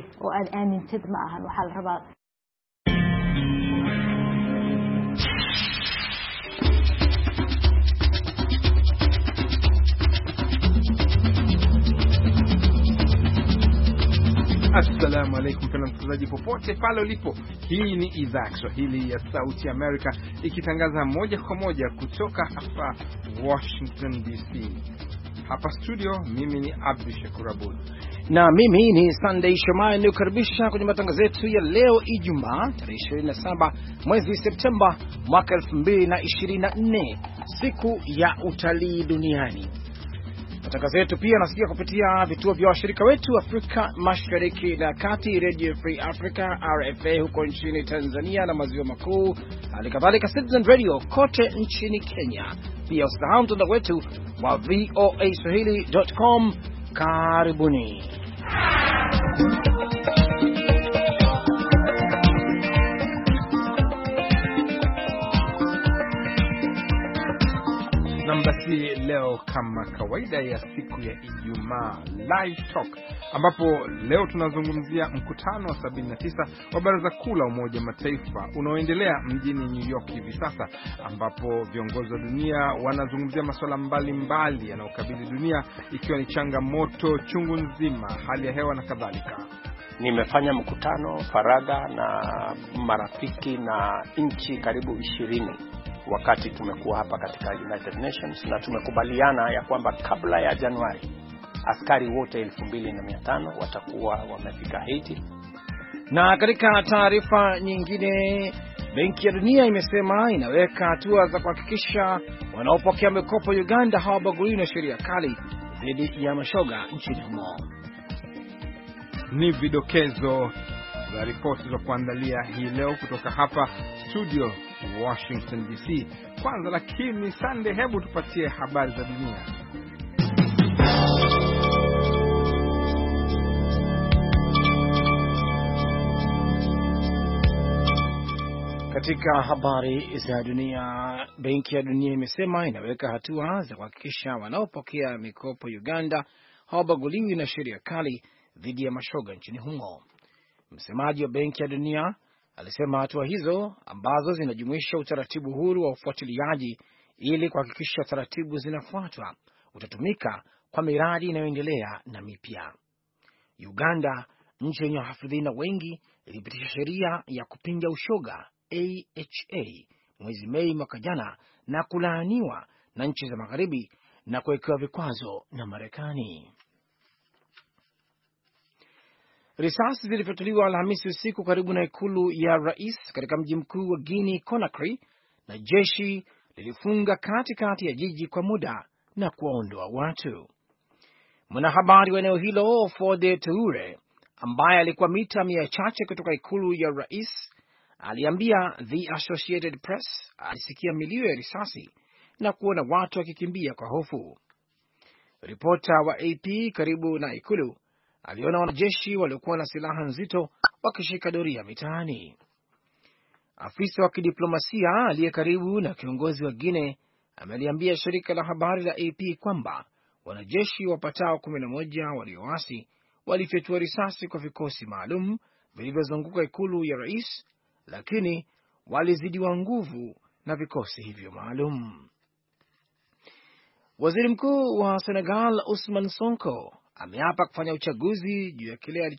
oo aad aamintid ma ahan waxa la rabaa Assalamu alaikum msikilizaji popote pale ulipo. Hii ni idhaa Kiswahili ya Sauti Amerika ikitangaza moja kwa moja kutoka hapa Washington DC. Hapa studio mimi ni Abdi Shakur Abud na mimi ni Sunday Shomari, nikukaribisha kwenye matangazo yetu ya leo Ijumaa tarehe 27 mwezi Septemba mwaka 2024, siku ya utalii duniani. Matangazo yetu pia nasikia kupitia vituo vya washirika wetu Afrika Mashariki na Kati, Radio Free Africa RFA huko nchini Tanzania na maziwa makuu, halikadhalika Citizen Radio kote nchini Kenya. Pia usisahau mtandao wetu wa voaswahili.com. Karibuni. Basi leo kama kawaida ya siku ya Ijumaa Live Talk, ambapo leo tunazungumzia mkutano wa 79 wa Baraza Kuu la Umoja wa Mataifa unaoendelea mjini New York hivi sasa, ambapo viongozi wa dunia wanazungumzia masuala mbalimbali yanayokabili dunia, ikiwa ni changamoto chungu nzima, hali ya hewa na kadhalika. Nimefanya mkutano faragha na marafiki na nchi karibu 20 wakati tumekuwa hapa katika United Nations, na tumekubaliana ya kwamba kabla ya Januari askari wote 2500 watakuwa wamefika Haiti. Na katika taarifa nyingine, Benki ya Dunia imesema inaweka hatua za kuhakikisha wanaopokea mikopo Uganda hawabaguliwi na sheria kali dhidi ya mashoga nchini humo. Ni vidokezo za ripoti za kuandalia hii leo kutoka hapa studio Washington DC. Kwanza lakini Sunday, hebu tupatie habari za dunia. Katika habari za dunia, Benki ya Dunia imesema inaweka hatua za kuhakikisha wanaopokea mikopo Uganda hawabaguliwi na sheria kali dhidi ya mashoga nchini humo. Msemaji wa Benki ya Dunia alisema hatua hizo ambazo zinajumuisha utaratibu huru wa ufuatiliaji ili kuhakikisha taratibu zinafuatwa utatumika kwa miradi inayoendelea na mipya. Uganda, nchi yenye wahafidhina wengi, ilipitisha sheria ya kupinga ushoga AHA mwezi Mei mwaka jana na kulaaniwa na nchi za magharibi na kuwekewa vikwazo na Marekani. Risasi zilifyatuliwa Alhamisi usiku karibu na ikulu ya rais katika mji mkuu wa Guinea Conakry, na jeshi lilifunga katikati ya jiji kwa muda na kuwaondoa watu. Mwanahabari wa eneo hilo Fode Toure, ambaye alikuwa mita 100 kutoka ikulu ya rais, aliambia The Associated Press alisikia milio ya risasi na kuona watu wakikimbia kwa hofu. Ripota wa AP karibu na ikulu aliona wanajeshi waliokuwa na silaha nzito wakishika doria mitaani. Afisa wa kidiplomasia aliye karibu na kiongozi wa Guinea ameliambia shirika la habari la AP kwamba wanajeshi wapatao 11 walioasi walifyatua risasi kwa vikosi maalum vilivyozunguka ikulu ya rais, lakini walizidiwa nguvu na vikosi hivyo maalum. Waziri Mkuu wa Senegal Ousmane Sonko ameapa kufanya uchunguzi juu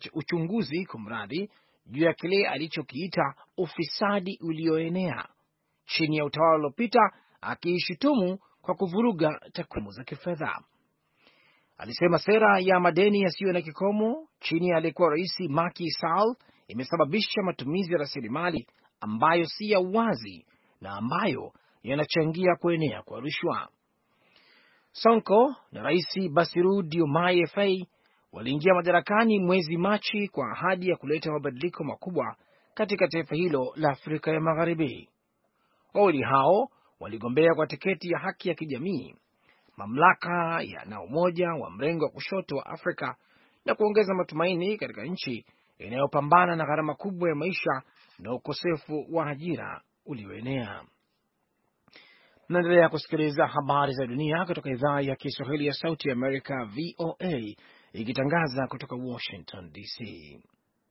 ya kile alichokiita ufisadi ulioenea chini ya utawala uliopita, akiishutumu kwa kuvuruga takwimu za kifedha. Alisema sera ya madeni yasiyo na kikomo chini ya aliyekuwa rais Macky Sall imesababisha matumizi ya rasilimali ambayo si ya uwazi na ambayo yanachangia kuenea kwa rushwa. Sonko na rais Bassirou Diomaye Faye waliingia madarakani mwezi Machi kwa ahadi ya kuleta mabadiliko makubwa katika taifa hilo la Afrika ya Magharibi. Wawili hao waligombea kwa tiketi ya haki ya kijamii, mamlaka na umoja wa mrengo wa kushoto wa Afrika, na kuongeza matumaini katika nchi inayopambana na gharama kubwa ya maisha na ukosefu wa ajira ulioenea. Naendelea kusikiliza habari za dunia kutoka idhaa ya Kiswahili ya Sauti ya Amerika, VOA, ikitangaza kutoka Washington DC.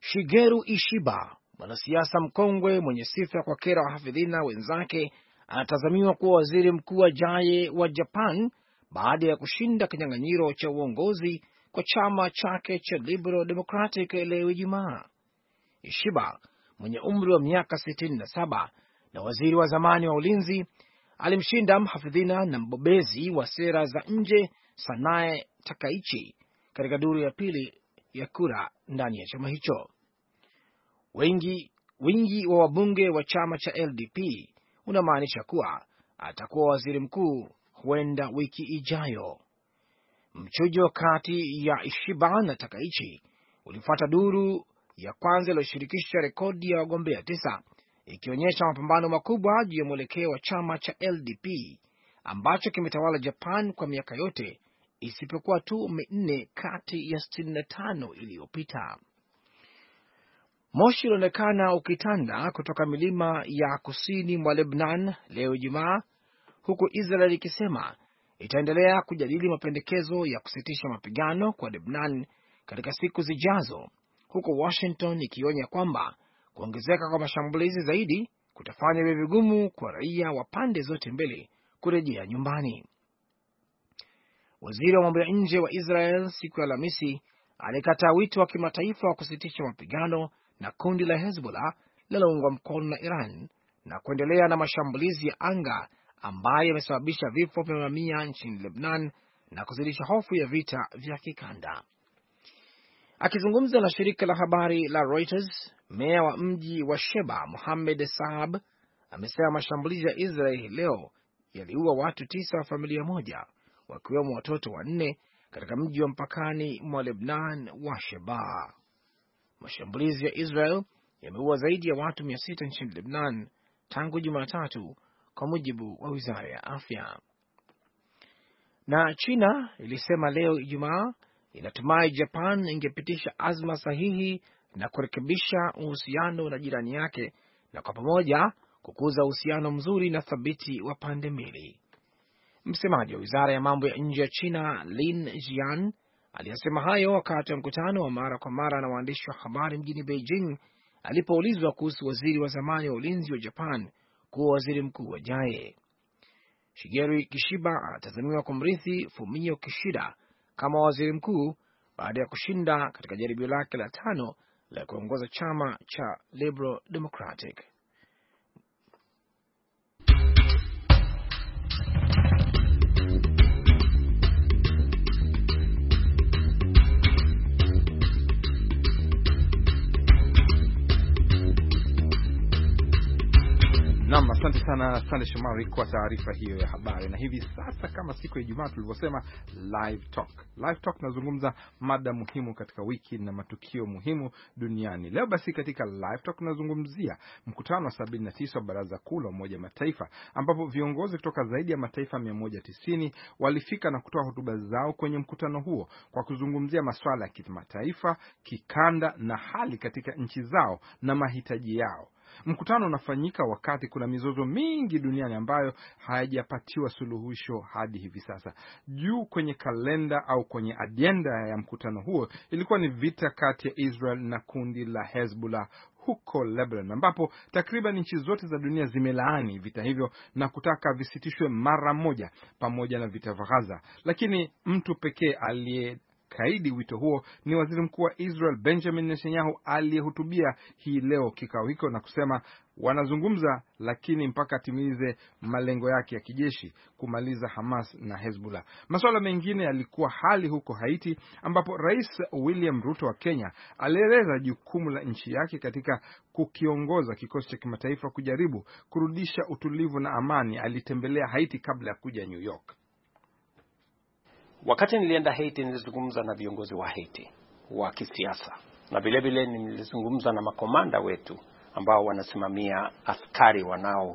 Shigeru Ishiba, mwanasiasa mkongwe mwenye sifa kwa kera wahafidhina wenzake, anatazamiwa kuwa waziri mkuu ajaye wa Japan baada ya kushinda kinyang'anyiro cha uongozi kwa chama chake cha Liberal Democratic leo Ijumaa. Ishiba mwenye umri wa miaka 67 na waziri wa zamani wa ulinzi alimshinda mhafidhina na mbobezi wa sera za nje Sanae Takaichi katika duru ya pili ya kura ndani ya chama hicho. Wingi wa wabunge wa chama cha LDP unamaanisha kuwa atakuwa waziri mkuu huenda wiki ijayo. Mchujo kati ya Ishiba na Takaichi ulifuata duru ya kwanza iliyoshirikisha rekodi ya wagombea 9, ikionyesha mapambano makubwa juu ya mwelekeo wa chama cha LDP ambacho kimetawala Japan kwa miaka yote isipokuwa tu 4 kati ya 65 iliyopita. Moshi ulionekana ukitanda kutoka milima ya kusini mwa Lebanon leo Ijumaa, huku Israel ikisema itaendelea kujadili mapendekezo ya kusitisha mapigano kwa Lebanon katika siku zijazo, huku Washington ikionya kwamba kuongezeka kwa mashambulizi zaidi kutafanya iwe vigumu kwa raia wa pande zote mbili kurejea nyumbani. Waziri wa mambo ya nje wa Israel siku ya Alhamisi alikataa wito wa kimataifa wa kusitisha mapigano na kundi la Hezbollah linaloungwa mkono na Iran na kuendelea na mashambulizi ya anga ambayo yamesababisha vifo vya mamia nchini Lebanon na kuzidisha hofu ya vita vya kikanda. Akizungumza na shirika la habari la Reuters, meya wa mji wa Sheba Mohamed Saab amesema mashambulizi ya Israeli leo yaliua watu 9 wa familia moja, wakiwemo watoto 4 katika mji wa mpakani mwa Lebanon wa Sheba. Mashambulizi ya Israel yameua zaidi ya watu 600 nchini Lebanon tangu Jumatatu, kwa mujibu wa wizara ya afya. Na China ilisema leo Ijumaa inatumai Japan ingepitisha azma sahihi na kurekebisha uhusiano na jirani yake na kwa pamoja kukuza uhusiano mzuri na thabiti wa pande mbili. Msemaji wa wizara ya mambo ya nje ya China Lin Jian aliyasema hayo wakati wa mkutano wa mara kwa mara na waandishi wa habari mjini Beijing alipoulizwa kuhusu waziri wa zamani wa ulinzi wa Japan kuwa waziri mkuu ajaye. Shigeru Ishiba anatazamiwa kumrithi Fumio Kishida kama waziri mkuu baada ya kushinda katika jaribio lake la 5 la kuongoza chama cha Liberal Democratic. Naam, asante sana Sande Shomari kwa taarifa hiyo ya habari. Na hivi sasa kama siku ya Ijumaa tulivyosema, Live Talk. Live Talk nazungumza mada muhimu katika wiki na matukio muhimu duniani. Leo basi katika Live Talk nazungumzia mkutano wa 79 wa Baraza Kuu la Umoja wa Mataifa ambapo viongozi kutoka zaidi ya mataifa 190 walifika na kutoa hotuba zao kwenye mkutano huo kwa kuzungumzia masuala ya kimataifa, kikanda na hali katika nchi zao na mahitaji yao. Mkutano unafanyika wakati kuna mizozo mingi duniani ambayo hayajapatiwa suluhisho hadi hivi sasa. Juu kwenye kalenda au kwenye agenda ya mkutano huo ilikuwa ni vita kati ya Israel na kundi la Hezbollah huko Lebanon, ambapo takriban nchi zote za dunia zimelaani vita hivyo na kutaka visitishwe mara moja, pamoja na vita vya Gaza. Lakini mtu pekee aliyekaidi wito huo ni waziri mkuu wa Israel Benjamin Netanyahu, aliyehutubia hii leo kikao hicho na kusema wanazungumza lakini mpaka atimize malengo yake ya kijeshi, kumaliza Hamas na Hezbollah. Masuala mengine yalikuwa hali huko Haiti, ambapo Rais William Ruto wa Kenya alieleza jukumu la nchi yake katika kukiongoza kikosi cha kimataifa kujaribu kurudisha utulivu na amani. Alitembelea Haiti kabla ya kuja New York. Wakati nilienda Haiti nilizungumza na viongozi wa Haiti wa kisiasa, na vile vile nilizungumza na makomanda wetu ambao wanasimamia askari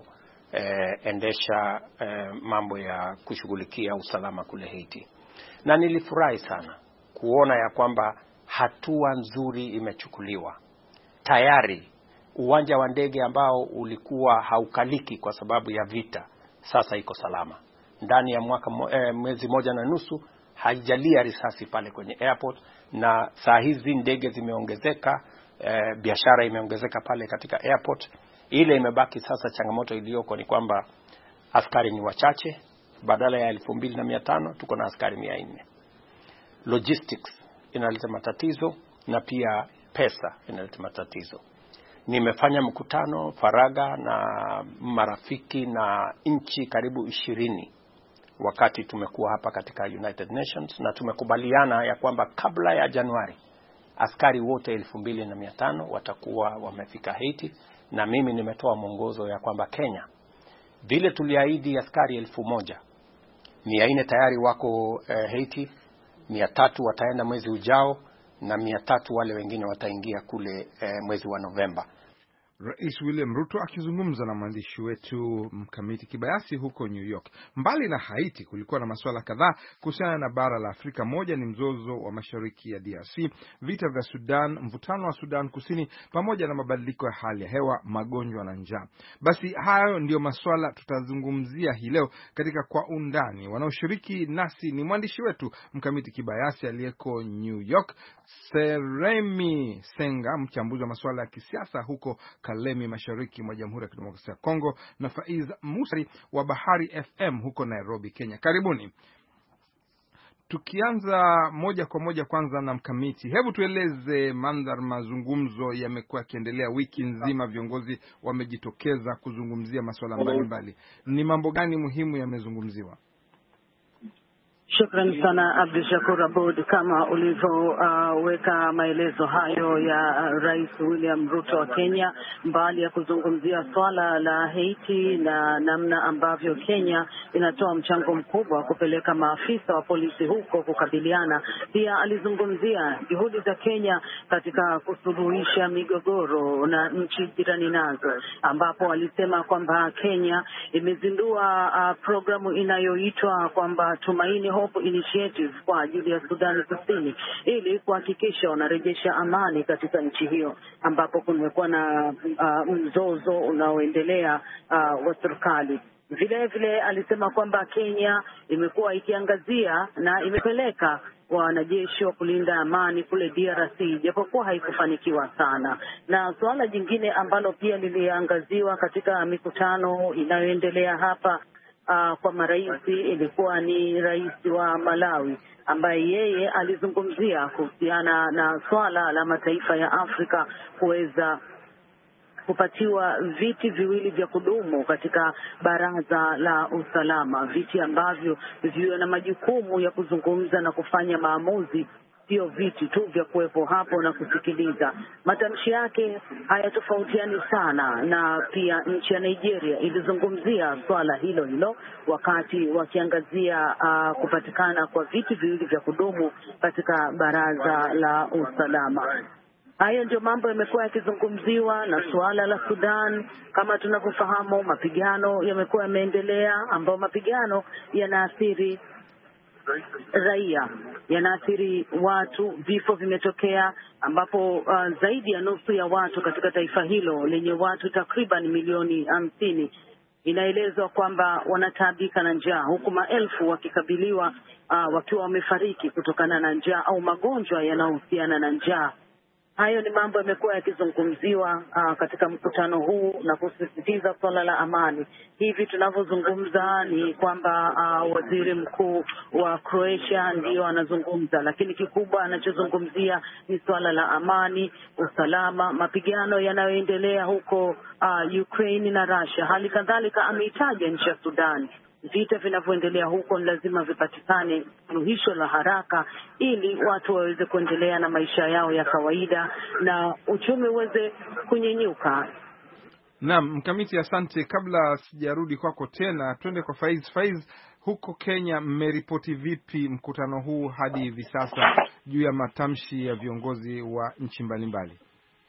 wanaoendesha mambo ya kushughulikia usalama kule Haiti. Na nilifurahi sana kuona ya kwamba hatua nzuri imechukuliwa. Tayari uwanja wa ndege ambao ulikuwa haukaliki kwa sababu ya vita sasa iko salama. Ndani ya mwezi moja na nusu haijalia risasi pale kwenye airport, na saa hizi ndege zimeongezeka biashara imeongezeka pale katika airport. Ile imebaki sasa, changamoto iliyoko ni kwamba askari ni wachache. Badala ya 2500 tuko na askari 400. Logistics inaleta matatizo na pia pesa inaleta matatizo. Nimefanya mkutano faraga na marafiki na nchi karibu 20 wakati tumekuwa hapa katika United Nations, na tumekubaliana ya kwamba kabla ya Januari askari wote 2500 watakuwa wamefika Haiti, na mimi nimetoa mwongozo ya kwamba Kenya vile tuliahidi askari 1000, 400 tayari wako Haiti, 300 wataenda mwezi ujao na 300 wale wengine wataingia kule mwezi wa Novemba. Rais William Ruto akizungumza na mwandishi wetu Mkamiti Kibayasi huko New York. Mbali na Haiti, kulikuwa na masuala kadhaa kuhusiana na bara la Afrika. Moja ni mzozo wa mashariki ya DRC, vita vya Sudan, mvutano wa Sudan Kusini, pamoja na mabadiliko ya hali ya hewa, magonjwa na njaa. Basi hayo ndio masuala tutazungumzia hii leo katika Kwa Undani. Wanaoshiriki nasi ni mwandishi wetu Mkamiti Kibayasi aliyeko New York, Seremi Senga, mchambuzi wa masuala ya kisiasa huko Kalemi, mashariki mwa Jamhuri ya Kidemokrasia ya Kongo, na Faiz Musari wa Bahari FM huko Nairobi, Kenya. Karibuni. Tukianza moja kwa moja kwanza na Mkamiti, hebu tueleze mandhari. Mazungumzo yamekuwa yakiendelea wiki nzima, viongozi wamejitokeza kuzungumzia masuala mbalimbali. Ni mambo gani muhimu yamezungumziwa? Shukrani sana Abdul Shakur Abud, kama ulivyoweka maelezo hayo ya Rais William Ruto wa Kenya. Mbali ya kuzungumzia swala la Haiti na namna ambavyo Kenya inatoa mchango mkubwa kupeleka maafisa wa polisi huko kukabiliana, pia alizungumzia juhudi za Kenya katika kusuluhisha migogoro na nchi jirani nazo, ambapo alisema kwamba Kenya imezindua programu inayoitwa kwamba Tumaini Hope Initiative kwa ajili ya Sudan Kusini, ili kuhakikisha wanarejesha amani katika nchi hiyo, ambapo kumekuwa na mzozo unaoendelea wa serikali. Vile vile alisema kwamba Kenya imekuwa ikiangazia na imepeleka wanajeshi wa kulinda amani kule DRC, japokuwa haikufanikiwa sana. Na suala jingine ambalo pia liliangaziwa katika mikutano inayoendelea hapa kwa marais ilikuwa ni rais wa Malawi, ambaye yeye alizungumzia kuhusiana na swala la mataifa ya Afrika kuweza kupatiwa viti viwili vya kudumu katika Baraza la Usalama, viti ambavyo viwe na majukumu ya kuzungumza na kufanya maamuzi, sio viti tu vya kuwepo hapo na kusikiliza. Matamshi yake hayatofautiani sana, na pia nchi ya Nigeria ilizungumzia swala hilo hilo wakati wakiangazia kupatikana kwa viti viwili vya kudumu katika Baraza la Usalama. Hayo ndio mambo yamekuwa yakizungumziwa. Na suala la Sudan, kama tunavyofahamu, mapigano yamekuwa yameendelea, ambao mapigano yanaathiri raia, yanaathiri watu. Vifo vimetokea ambapo zaidi ya nusu ya watu katika taifa hilo lenye watu takriban milioni 50 inaelezwa kwamba wanataabika na njaa, huku maelfu wakikabiliwa wakiwa wamefariki kutokana na njaa au magonjwa yanayohusiana na njaa. Hayo ni mambo yamekuwa yakizungumziwa katika mkutano huu na kusisitiza swala la amani. Hivi tunavyozungumza ni kwamba waziri mkuu wa Croatia ndio anazungumza, lakini kikubwa anachozungumzia ni swala la amani, usalama, mapigano yanayoendelea huko Ukraine na Russia. Hali kadhalika ameitaja nchi ya Sudan. Vita vinavyoendelea huko ni lazima vipatikane suluhisho la haraka, ili watu waweze kuendelea na maisha yao ya kawaida na uchumi uweze kunyenyuka. Naam, Mkamiti, asante. Kabla sijarudi kwako tena, twende kwa Faiz. Faiz, huko Kenya mmeripoti vipi mkutano huu hadi hivi sasa juu ya matamshi ya viongozi wa nchi mbalimbali?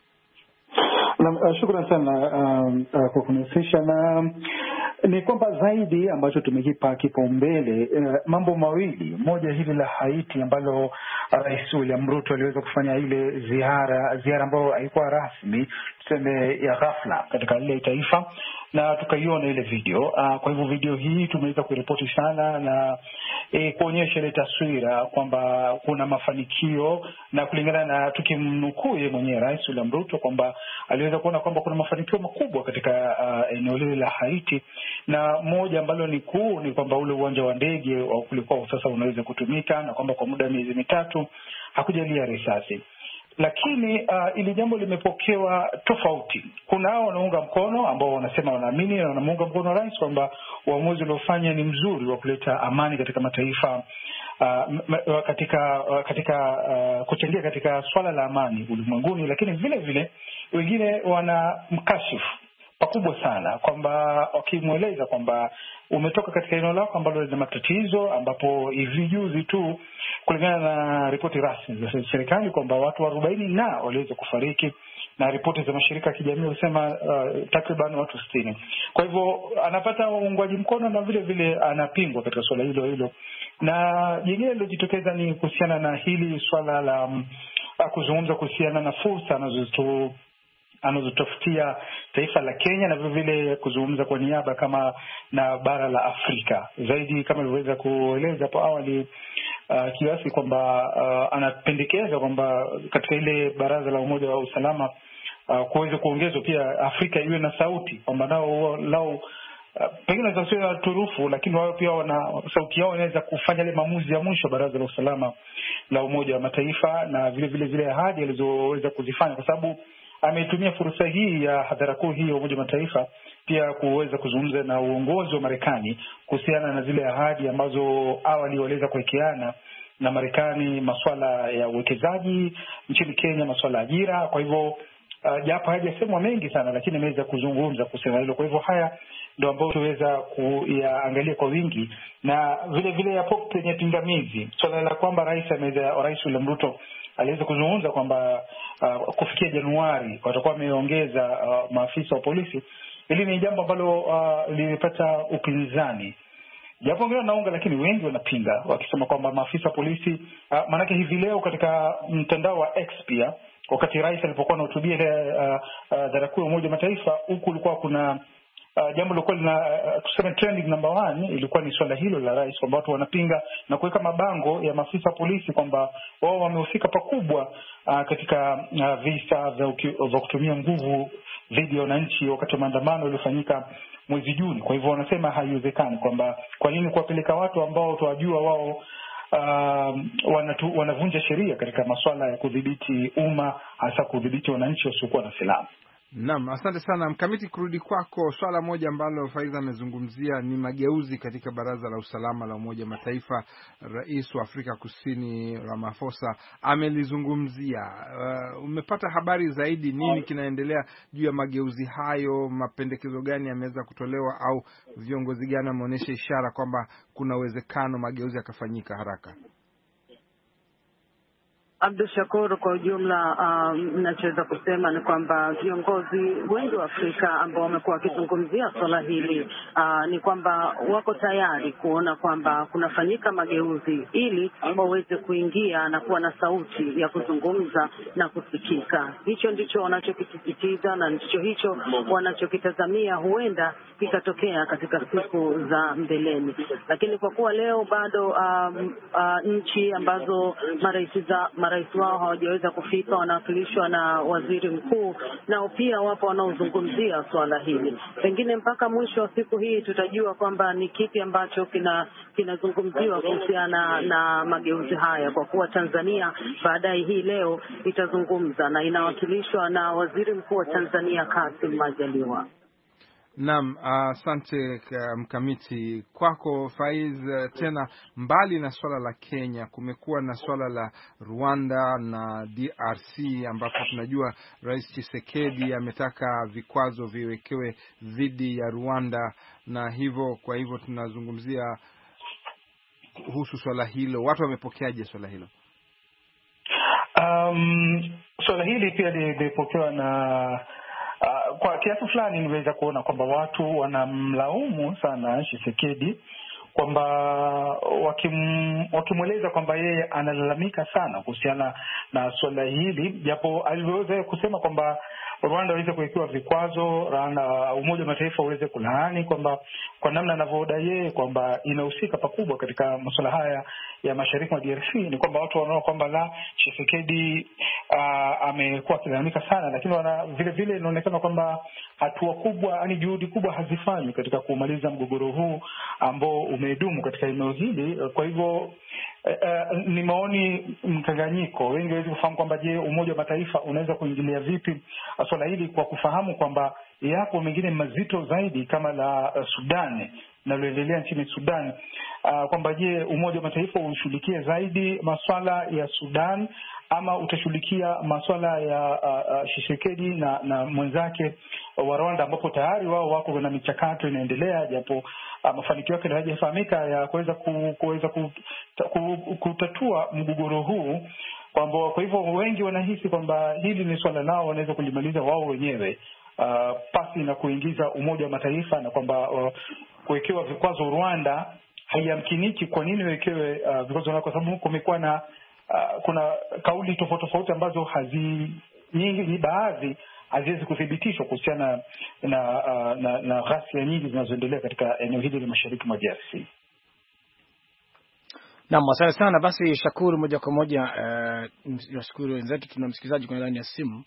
Shukrani sana kwa kunihusisha, na ni kwamba zaidi ambacho tumekipa kipaumbele mambo mawili. Moja hili la Haiti ambalo Rais William Ruto aliweza kufanya ile ziara ambayo haikuwa rasmi, tuseme ya ghafla katika ile taifa, na tukaiona ile video. Kwa hivyo video hii tumeweza kuripoti sana na kuonyesha ile taswira kwamba kuna mafanikio, na kulingana na tukimnukuu yeye mwenyewe Rais William Ruto kwamba aliweza kuona kwamba kuna mafanikio makubwa katika eneo lile la Haiti, na moja ambalo ni kuu ni kwamba ule uwanja wa ndege ulikuwa sasa unaweza kutumika, na kwamba kwa muda wa miezi 3 hakujalia risasi. Lakini ili jambo limepokewa tofauti. Kuna hao wanaunga mkono ambao wanasema wanaamini na wanamuunga mkono rais kwamba uamuzi uliofanya ni mzuri wa kuleta amani katika mataifa, katika kuchangia katika swala la amani ulimwenguni. Lakini vile vile wengine wana mkashifu pakubwa sana, kwamba wakimweleza kwamba umetoka katika eneo lako ambalo lina matatizo, ambapo hivi juzi tu kulingana na ripoti rasmi za serikali kwamba watu 40 na waliweza kufariki, na ripoti za mashirika ya kijamii husema takriban watu 60. Kwa hivyo anapata uungwaji mkono na vile vile anapingwa katika swala hilo. Na jingine lilojitokeza ni kuhusiana na hili swala la kuzungumza kuhusiana na fursa anazotafutia taifa la Kenya, na vile vile kuzungumza kwa niaba kama na bara la Afrika zaidi, kama nilivyoweza kueleza hapo awali, kiasi kwamba anapendekeza kwamba katika ile baraza la Umoja wa Usalama kuweza kuongezwa pia Afrika iwe na sauti, kwamba lao pengine sio turufu, lakini wao pia wana sauti yao, inaweza kufanya ile maamuzi ya mwisho baraza la usalama la Umoja wa Mataifa, na vile vile zile ahadi alizoweza kuzifanya, kwa sababu ametumia fursa hii ya hadhara kuu hii ya Umoja wa Mataifa pia kuweza kuzungumza na uongozi wa Marekani kuhusiana na zile ahadi ambazo awali waliweza kuwekeana na Marekani, masuala ya uwekezaji nchini Kenya, masuala ya ajira. Kwa hivyo japo hajasemwa mengi sana, lakini ameweza kuzungumza kusema hilo. Kwa hivyo haya ndio ambayo tuweza kuyaangalia kwa wingi, na vile vile yapo kwenye pingamizi swala la kwamba Rais William Ruto aliweza kuzungumza kwamba kufikia Januari watakuwa wameongeza maafisa wa polisi. Hili ni jambo ambalo lilipata upinzani, japo wengine wanaunga, lakini wengi wanapinga wakisema kwamba maafisa wa polisi manake hivi leo katika mtandao wa X pia, wakati rais alipokuwa anahutubia hadhara kuu ya Umoja wa Mataifa, huku ulikuwa kuna jambo lilikuwa tuseme trending number 1 ilikuwa ni swala hilo la rais, kwamba watu wanapinga na kuweka mabango ya maafisa polisi kwamba wao wamehusika pakubwa katika visa vya kutumia nguvu dhidi ya wananchi wakati wa maandamano yaliyofanyika mwezi Juni. Kwa hivyo wanasema haiwezekani, kwamba kwa nini kuwapeleka watu ambao tuwajua wao wanavunja sheria katika masuala ya kudhibiti umma, hasa kudhibiti wananchi wasiokuwa na silaha. Naam, asante sana Mkamiti. Kurudi kwako, swala moja ambalo Faiza amezungumzia ni mageuzi katika Baraza la Usalama la Umoja wa Mataifa. Rais wa Afrika Kusini Ramaphosa amelizungumzia. Umepata habari zaidi, nini kinaendelea juu ya mageuzi hayo? Mapendekezo gani yameweza kutolewa, au viongozi gani wameonyesha ishara kwamba kuna uwezekano mageuzi yakafanyika haraka? Abdul Shakur, kwa ujumla ninachoweza kusema ni kwamba viongozi wengi wa Afrika ambao wamekuwa wakizungumzia swala hili ni kwamba wako tayari kuona kwamba kunafanyika mageuzi ili waweze kuingia na kuwa na sauti ya kuzungumza na kusikika. Hicho ndicho wanachokisisitiza na ndicho hicho wanachokitazamia huenda kikatokea katika siku za mbeleni. Lakini kwa kuwa leo bado nchi ambazo marais wao hawajaweza kufika, wanawakilishwa na waziri mkuu, nao pia wapo wanaozungumzia swala hili. Pengine mpaka mwisho wa siku hii tutajua kwamba ni kipi ambacho kinazungumziwa kuhusiana na mageuzi haya, kwa kuwa Tanzania baadaye hii leo itazungumza na inawakilishwa na waziri mkuu wa Tanzania Kassim Majaliwa. Naam, asante Mkamiti. Kwako Faiz, tena mbali na swala la Kenya, kumekuwa na swala la Rwanda na DRC, ambapo tunajua Rais Tshisekedi ametaka vikwazo viwekewe dhidi ya Rwanda, na kwa hivyo tunazungumzia kuhusu swala hilo. Watu wamepokeaje swala hilo? Swala hili pia limepokewa na kwa kiasi fulani niweza kuona kwamba watu wanamlaumu sana Tshisekedi kwamba wakimweleza kwamba yeye analalamika sana kuhusiana na suala hili, japo aliweza kusema kwamba Rwanda waweze kuwekewa vikwazo na Umoja wa Mataifa uweze kulaani kwamba kwa namna anavyodai yeye kwamba inahusika pakubwa katika masuala haya ya mashariki mwa DRC, ni kwamba watu wanaona kwamba la Tshisekedi amekuwa akilalamika sana, lakini vile vile inaonekana kwamba hatua kubwa, yani juhudi kubwa hazifanywi katika kumaliza mgogoro huu ambao umedumu katika eneo hili. Kwa hivyo ni maoni mkanganyiko. Wengi waweza kufahamu kwamba je, Umoja wa Mataifa unaweza kuingilia vipi swala hili, kwa kufahamu kwamba yapo mengine mazito zaidi kama la Sudan linaloendelea nchini Sudan, kwamba je, Umoja wa Mataifa ushughulikie zaidi masuala ya Sudan ama utashughulikia masuala ya Tshisekedi na mwenzake wa Rwanda, ambapo tayari wao wako na michakato inaendelea, japo mafanikio yake hayajafahamika ya kuweza kutatua mgogoro huu. Kwa hivyo wengi wanahisi kwamba hili ni swala lao wanaweza kulimaliza wao wenyewe pasi na kuingiza Umoja wa Mataifa, na kwamba kuwekewa vikwazo Rwanda haiyamkiniki. Kwa nini wekewe vikwazo? Kwa sababu kumekuwa na kuna kauli tofauti ambazo nyingi baadhi haziwezi kuthibitishwa kuhusiana na ghasia nyingi zinazoendelea katika eneo hili la mashariki mwa DRC. Naam, asante sana. Basi Shakuru, moja kwa moja nashukuru wenzetu. Tuna msikilizaji kwenye laini ya simu.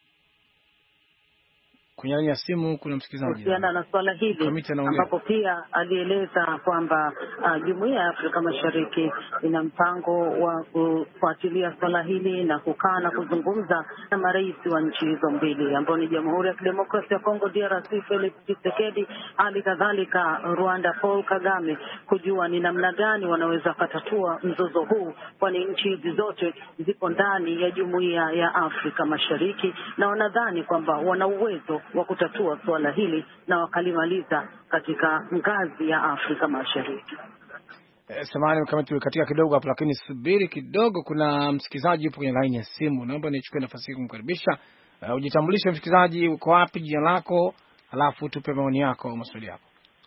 Kwenye laini ya simu kuna msikilizaji kuhusiana na swala hili, ambapo pia alieleza kwamba Jumuiya ya Afrika Mashariki ina mpango wa kufuatilia swala hili na kukaa na kuzungumza na marais wa nchi hizo mbili, ambao ni Jamhuri ya Kidemokrasia ya Kongo DRC Felix Tshisekedi, hali kadhalika Rwanda Paul Kagame, kujua ni namna gani wanaweza kutatua mzozo huu, kwani nchi hizi zote zipo ndani ya Jumuiya ya Afrika Mashariki na wanadhani kwamba wana uwezo wa kutatua suala hili na wakalimaliza katika ngazi ya Afrika Mashariki. Samahani kama tulikatika kidogo hapo, lakini subiri kidogo, kuna msikilizaji yupo kwenye line ya simu. Naomba nichukue nafasi hii kumkaribisha. Ujitambulishe msikilizaji, uko wapi, jina lako, alafu tupe maoni yako au maswali yako.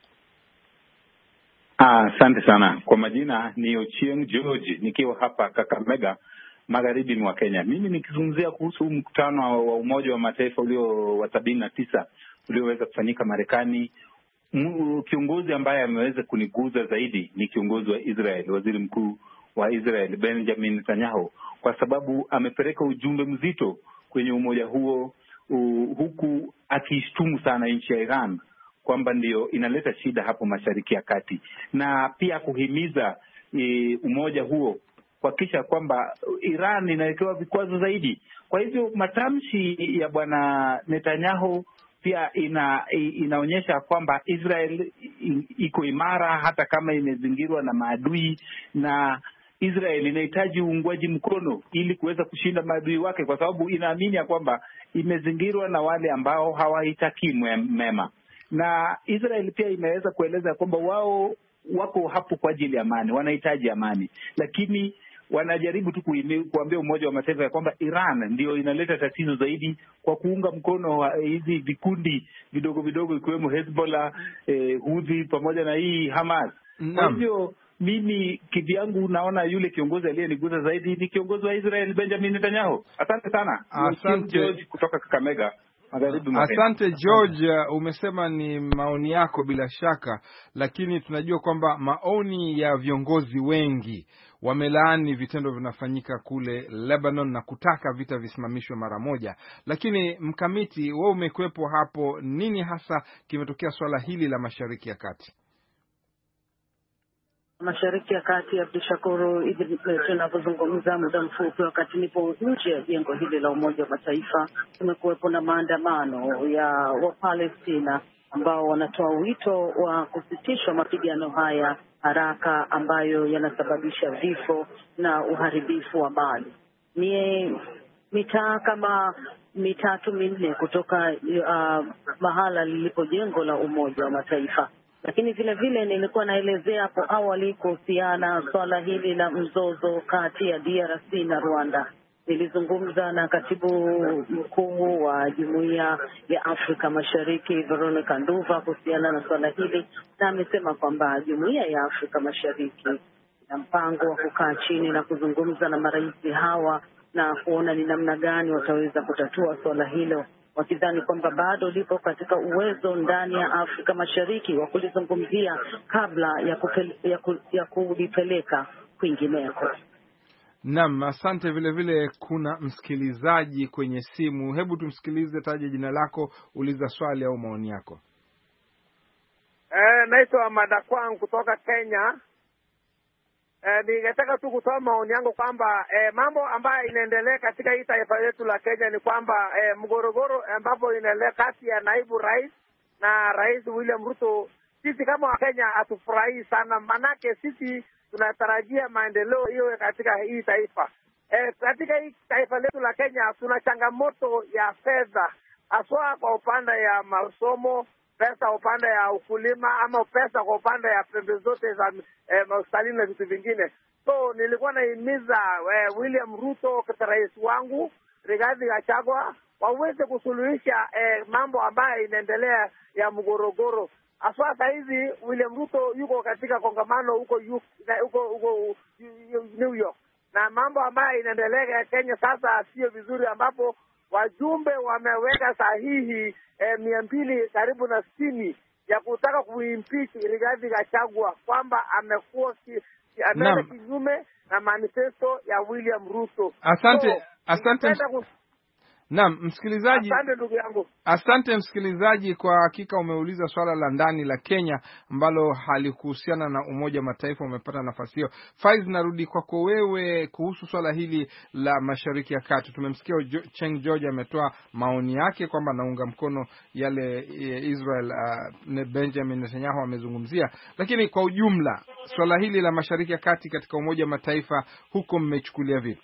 Asante sana. Kwa majina ni Ochieng George, nikiwa hapa Kakamega, magharibi mwa Kenya. Mimi nikizungumzia kuhusu mkutano wa Umoja wa Mataifa ulio wa 79 ulioweza kufanyika Marekani. Kiongozi ambaye ameweza kuniguza zaidi ni kiongozi wa Israel, waziri mkuu wa Israel Benjamin Netanyahu, kwa sababu amepeleka ujumbe mzito kwenye umoja huo, huku akishtumu sana nchi ya Iran kwamba ndio inaleta shida hapo Mashariki ya Kati, na pia kuhimiza umoja huo kuhakikisha kwamba Iran inawekewa vikwazo zaidi. Kwa hivyo matamshi ya bwana Netanyahu pia inaonyesha kwamba Israel iko imara hata kama imezingirwa na maadui, na Israel inahitaji uungwaji mkono ili kuweza kushinda maadui wake, kwa sababu inaamini ya kwamba imezingirwa na wale ambao hawahitaki mema. Na Israel pia imeweza kueleza kwamba wao wako hapo kwa ajili ya amani, wanahitaji amani, lakini wanajaribu tu kuambia Umoja wa Mataifa ya kwamba Iran ndio inaleta tatizo zaidi kwa kuunga mkono hizi vikundi vidogo vidogo ikiwemo Hezbollah, Houthi pamoja na hii Hamas. Kwa hivyo mimi kivyangu naona yule kiongozi aliyeniguza zaidi ni kiongozi wa Israel Benjamin Netanyahu. Asante sana. Asante George kutoka Kakamega. Asante George, umesema ni maoni yako bila shaka, lakini tunajua kwamba maoni ya viongozi wengi wamelaani vitendo vinafanyika kule Lebanon na kutaka vita visimamishwe mara moja. Lakini Mkamiti, wewe umekuwepo hapo, nini hasa kimetokea swala hili la Mashariki ya Kati? Mashariki ya Kati, Abdishakuru, tunapozungumza muda mfupi wakati nipo nje ya jengo hili la Umoja wa Mataifa, tumekuwepo na maandamano ya Wapalestina ambao wanatoa wito wa kusitishwa mapigano haya haraka ambayo yanasababisha vifo na uharibifu wa mali. Ni mitaa kama 3-4 kutoka mahala lilipo jengo la Umoja wa Mataifa. Lakini vile vile nilikuwa naelezea hapo awali kuhusiana swala hili la mzozo kati ya DRC na Rwanda. Nilizungumza na katibu mkuu wa Jumuiya ya Afrika Mashariki Veronica Nduva kuhusiana na swala hili, na amesema kwamba Jumuiya ya Afrika Mashariki ina mpango wa kukaa chini na kuzungumza na marais hawa na kuona ni namna gani wataweza kutatua swala hilo, wakidhani kwamba bado lipo katika uwezo ndani ya Afrika Mashariki wa kulizungumzia kabla ya kulipeleka kwingineko. Naam, asante. Vile vile kuna msikilizaji kwenye simu. Hebu tumsikilize, taje jina lako, uliza swali au maoni yako. Naitwa Madakwang kutoka Kenya. Ningetaka tu kutoa maoni yangu kwamba mambo ambayo inaendelea katika hii taifa letu la Kenya ni kwamba mgorogoro ambapo inaendelea kati ya naibu rais na Rais William Ruto, sisi kama Wakenya hatufurahi sana, manake sisi tunatarajia maendeleo hiyo katika hii taifa. Katika hii taifa letu la Kenya tuna changamoto ya fedha, haswa kwa upande ya masomo, pesa upande ya ukulima, ama pesa kwa upande ya pembe zote za hospitalini na vitu vingine. So nilikuwa nahimiza William Ruto kama rais wangu, Rigathi Gachagua, waweze kusuluhisha mambo ambayo inaendelea ya mgorogoro. Aswa saizi William Ruto yuko katika kongamano huko New York, na mambo ambayo inaendelea Kenya sasa sio vizuri, ambapo wajumbe wameweka sahihi 200 karibu na 60 ya kutaka kuimpeach Rigathi Gachagua, kwamba amekuwa anaenda kinyume na manifesto ya William Ruto. Asante. Naam, msikilizaji. Asante ndugu yangu. Asante msikilizaji, kwa hakika umeuliza swala la ndani la Kenya ambalo halikuhusiana na Umoja wa Mataifa, umepata nafasi hiyo. Faiz, narudi kwako wewe kuhusu swala hili la Mashariki ya Kati. Tumemsikia Cheng George ametoa maoni yake kwamba anaunga mkono yale Israel Benjamin Netanyahu amezungumzia, lakini kwa ujumla swala hili la Mashariki ya Kati katika Umoja wa Mataifa huko mmechukulia vipi?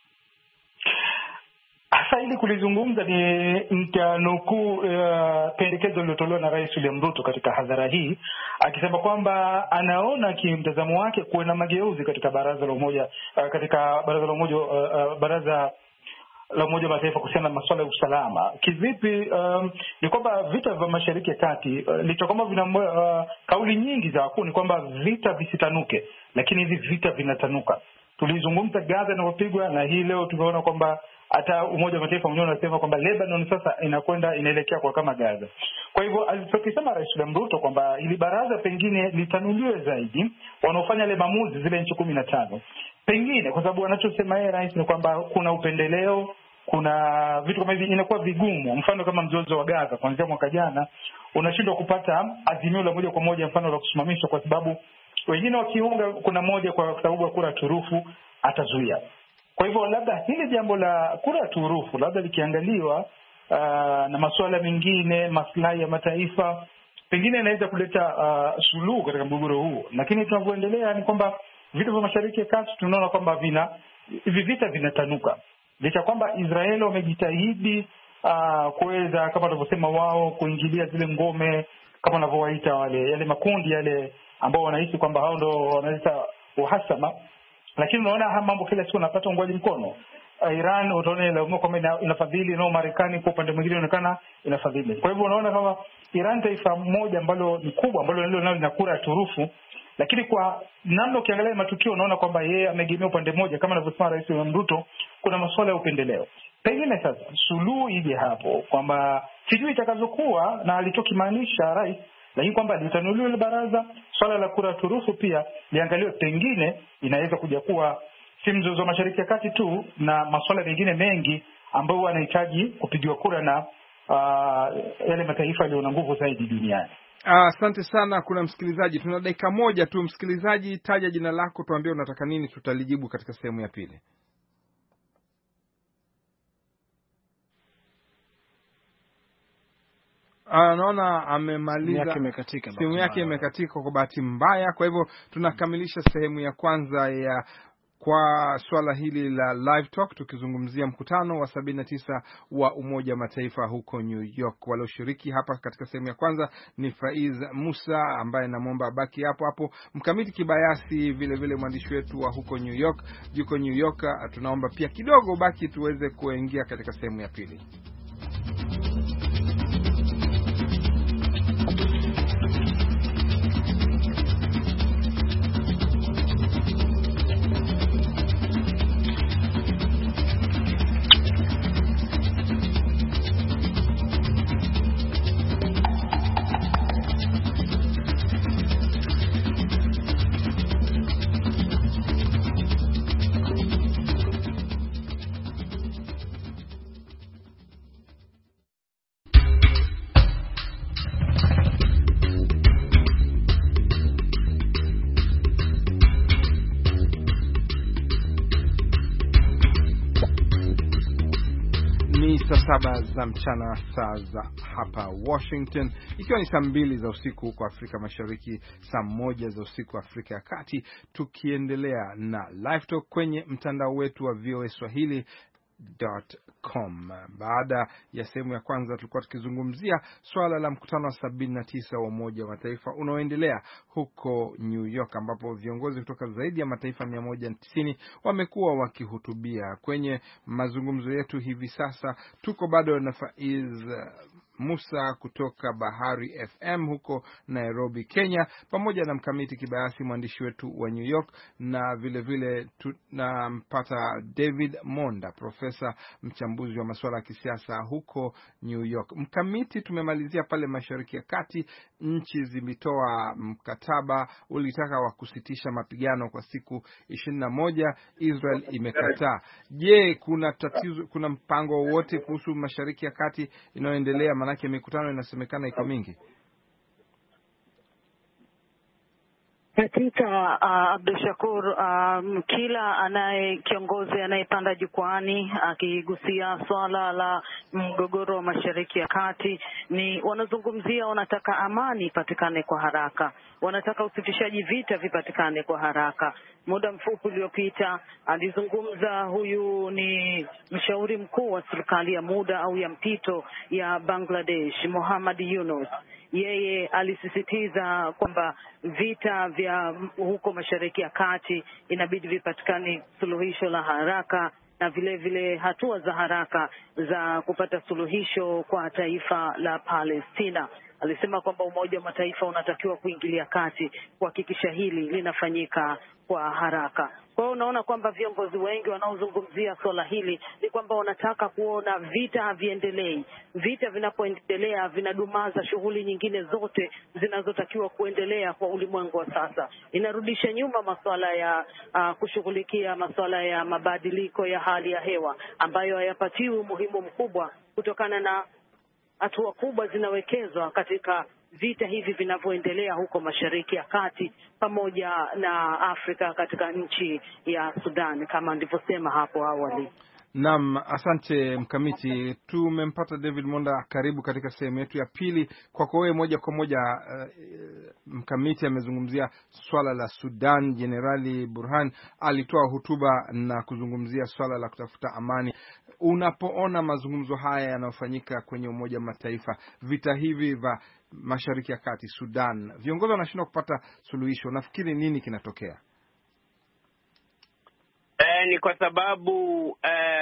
Hasa ili kulizungumza ni mtanukuu pendekezo lilotolewa na Rais William Ruto katika hadhara hii, akisema kwamba anaona kimtazamo wake kuwe na mageuzi katika baraza la umoja la Umoja wa Mataifa kuhusiana na masuala ya usalama. Kivipi? Ni kwamba vita vya Mashariki ya Kati licha kwamba vina kauli nyingi za wakuu ni kwamba vita visitanuke, lakini hivi vita vinatanuka. Tulizungumza Gaza inapopigwa, na hii leo tumeona kwamba hata Umoja wa Mataifa mwenyewe unasema kwamba Lebanon sasa inaelekea kwa kama Gaza. Kwa hivyo alichokisema Rais William Ruto kwamba ili baraza pengine litanuliwe zaidi, wanaofanya ile maamuzi zile nchi 15. Pengine kwa sababu wanachosema yeye rais ni kwamba kuna upendeleo, kuna vitu kama hivi inakuwa vigumu. Mfano kama mzozo wa Gaza kuanzia mwaka jana unashindwa kupata azimio la moja kwa moja mfano la kusimamishwa, kwa sababu wengine wakiunga, kuna moja kwa sababu ya kura turufu atazuia. Kwa hivyo labda hili jambo la kura turufu labda likiangaliwa na masuala mengine, maslahi ya mataifa, pengine inaweza kuleta suluhu katika mgogoro huu. Lakini tunavyoendelea ni kwamba vita vya Mashariki ya Kati tunaona kwamba hivi vita vinatanuka. Licha kwamba Israeli wamejitahidi kuweza kama wanavyosema wao kuingilia zile ngome kama wanavyowaita yale makundi yale ambao wanahisi kwamba hao ndio wanaleta uhasama, lakini unaona mambo kila siku yanapata ungwaji mkono. Iran utaona ile kwamba inafadhili, na Marekani kwa upande mwingine inaonekana inafadhili. Kwa hivyo unaona kama Iran taifa moja ambalo ni kubwa ambalo nalo lina kura turufu, lakini kwa namna ukiangalia matukio unaona kwamba yeye amegemea upande mmoja kama anavyosema Rais William Ruto. Kuna masuala ya upendeleo. Pengine sasa suluhu ije hapo kwamba sijui itakavyokuwa na alichokimaanisha rais, lakini kwamba litanuliwa ile baraza, swala la kura turufu pia liangaliwe, pengine inaweza kuja kuwa si mzozo wa Mashariki ya Kati tu na masuala mengine mengi ambayo wanahitaji kupigiwa kura na yale mataifa yaliyo na nguvu zaidi duniani. Asante sana. Kuna msikilizaji, tuna dakika moja tu. Msikilizaji, taja jina lako, tuambie unataka nini, tutalijibu katika sehemu ya pili. Naona amemaliza, simu yake imekatika kwa bahati mbaya. Kwa hivyo tunakamilisha sehemu ya kwanza ya kwa swala hili la Live Talk, tukizungumzia mkutano wa 79 wa Umoja wa Mataifa huko New York. Walioshiriki hapa katika sehemu ya kwanza ni Faiz Musa ambaye namwomba baki hapo hapo, Mkamiti Kibayasi vile vile mwandishi wetu wa huko New York yuko New York. Tunaomba pia kidogo baki tuweze kuingia katika sehemu ya pili. Saa 7 za mchana saa za hapa Washington, ikiwa ni saa 2 za usiku huko Afrika Mashariki, saa 1 za usiku Afrika ya Kati, tukiendelea na Live Talk kwenye mtandao wetu wa voaswahili.com. Baada ya sehemu ya kwanza tulikuwa tukizungumzia swala la mkutano wa 79 wa Umoja wa Mataifa unaoendelea huko New York, ambapo viongozi kutoka zaidi ya mataifa 190 wamekuwa wakihutubia. Kwenye mazungumzo yetu hivi sasa tuko bado na Faiz Musa kutoka Bahari FM huko Nairobi, Kenya, pamoja na Mkamiti Kibayasi mwandishi wetu wa New York, na vile vile tunampata David Monda, profesa mchambuzi wa masuala ya kisiasa huko New York. Mkamiti, tumemalizia pale Mashariki ya Kati, nchi zimetoa mkataba ulitaka wa kusitisha mapigano kwa siku 21, Israel imekataa. Je, kuna tatizo, kuna mpango wote kuhusu Mashariki ya Kati inayoendelea? Manake mikutano inasemekana iko mingi. Hakika Abdul Shakur, kila kiongozi anayepanda jukwani akigusia swala la mgogoro wa Mashariki ya Kati ni wanazungumzia, wanataka amani ipatikane kwa haraka, wanataka usitishaji vita vipatikane kwa haraka. Muda mfupi uliopita alizungumza, huyu ni mshauri mkuu wa serikali ya muda au ya mpito ya Bangladesh, Muhammad Yunus. Yeye alisisitiza kwamba vita vya huko Mashariki ya Kati inabidi vipatikane suluhisho la haraka, na vile vile hatua za haraka za kupata suluhisho kwa taifa la Palestina. Alisema kwamba Umoja wa Mataifa unatakiwa kuingilia kati kuhakikisha hili linafanyika kwa haraka. Kwa hiyo unaona kwamba viongozi wengi wanaozungumzia swala hili ni kwamba wanataka kuona vita haviendelei. Vita vinapoendelea vinadumaza shughuli nyingine zote zinazotakiwa kuendelea kwa ulimwengu wa sasa. Inarudisha nyuma masuala ya kushughulikia masuala ya mabadiliko ya hali ya hewa ambayo hayapatiwi umuhimu mkubwa kutokana na hatua kubwa zinawekezwa katika vita hivi vinavyoendelea huko Mashariki ya Kati pamoja na Afrika katika nchi ya Sudan kama nilivyosema hapo awali. Naam, asante Mkamiti. Tumempata David Monda, karibu katika sehemu yetu ya pili. Kwako wewe moja kwa moja, Mkamiti amezungumzia swala la Sudan. Jenerali Burhan alitoa hotuba na kuzungumzia swala la kutafuta amani. Unapoona mazungumzo haya yanayofanyika kwenye Umoja wa Mataifa, vita hivi vya Mashariki ya Kati, Sudan, viongozi wanashindwa kupata suluhisho, nafikiri nini kinatokea? Ni kwa sababu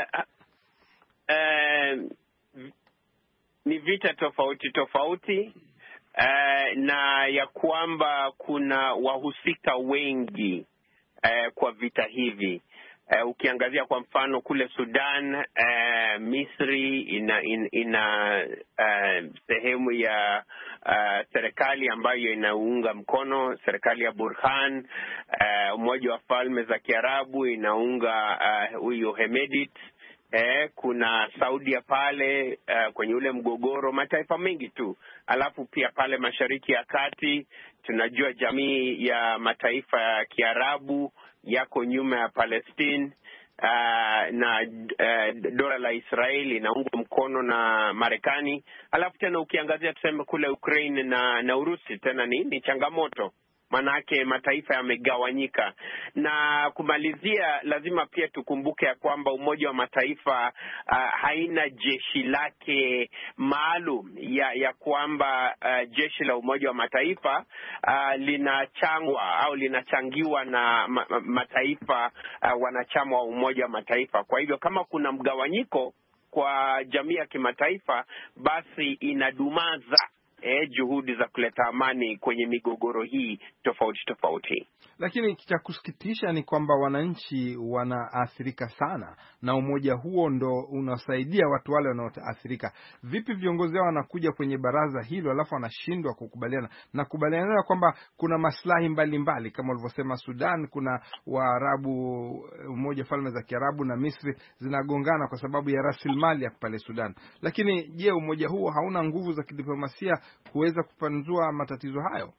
ni vita tofauti na ya kwamba kuna wahusika wengi kwa vita hivi. Ukiangazia kwa mfano kule Sudan, Misri ina sehemu ya serikali ambayo inaunga mkono serikali ya Burhan. Umoja wa Falme za Kiarabu inaunga huyo Hemedit. Kuna Saudia pale kwenye ule mgogoro, mataifa mengi tu. Alafu pia pale Mashariki ya Kati tunajua jamii ya mataifa ya Kiarabu yako nyuma ya Palestine, na dola la Israeli inaungwa mkono na Marekani. Alafu tena ukiangazia tuseme kule Ukraine na Urusi, tena ni changamoto. manake mataifa yamegawanyika. Na kumalizia, lazima pia tukumbuke ya kwamba Umoja wa Mataifa haina jeshi lake maalum, ya kwamba jeshi la Umoja wa Mataifa linachangwa au linachangiwa na mataifa wanachama wa Umoja wa Mataifa. Kwa hivyo kama kuna mgawanyiko kwa jamii ya kimataifa, basi inadumaza juhudi za kuleta amani kwenye migogoro hii tofauti. Lakini cha kusikitisha ni kwamba wananchi wanaathirika sana, na umoja huo ndo unasaidia watu wale wanaoathirika. Vipi viongozi wao wanakuja kwenye baraza hilo alafu wanashindwa kukubaliana kwamba kuna maslahi mbalimbali kama ulivyosema Sudan, kuna Waarabu, Umoja Falme za Kiarabu na Misri zinagongana kwa sababu ya rasilimali ya pale Sudan. Lakini je, umoja huo hauna nguvu za kidiplomasia kuweza kupanzua matatizo hayo?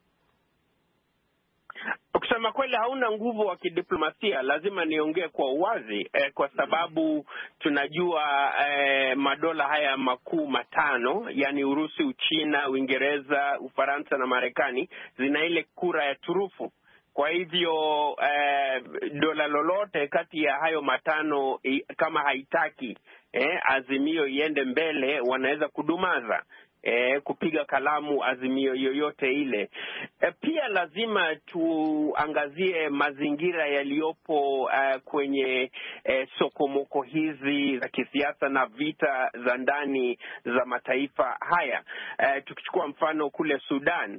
Kusema kweli hauna nguvu wa kidiplomasia. Lazima niongee kwa uwazi kwa sababu tunajua madola haya makuu matano, yani Urusi, Uchina, Uingereza, Ufaransa na Marekani, zina ile kura ya turufu. Kwa hivyo dola lolote kati ya hayo matano kama haitaki azimio iende mbele, wanaweza kudumaza kupiga kalamu azimio yoyote ile. Pia lazima tuangazie mazingira yaliyopo kwenye sokomoko hizi za kisiasa na vita za ndani za mataifa haya. Tukichukua mfano kule Sudan,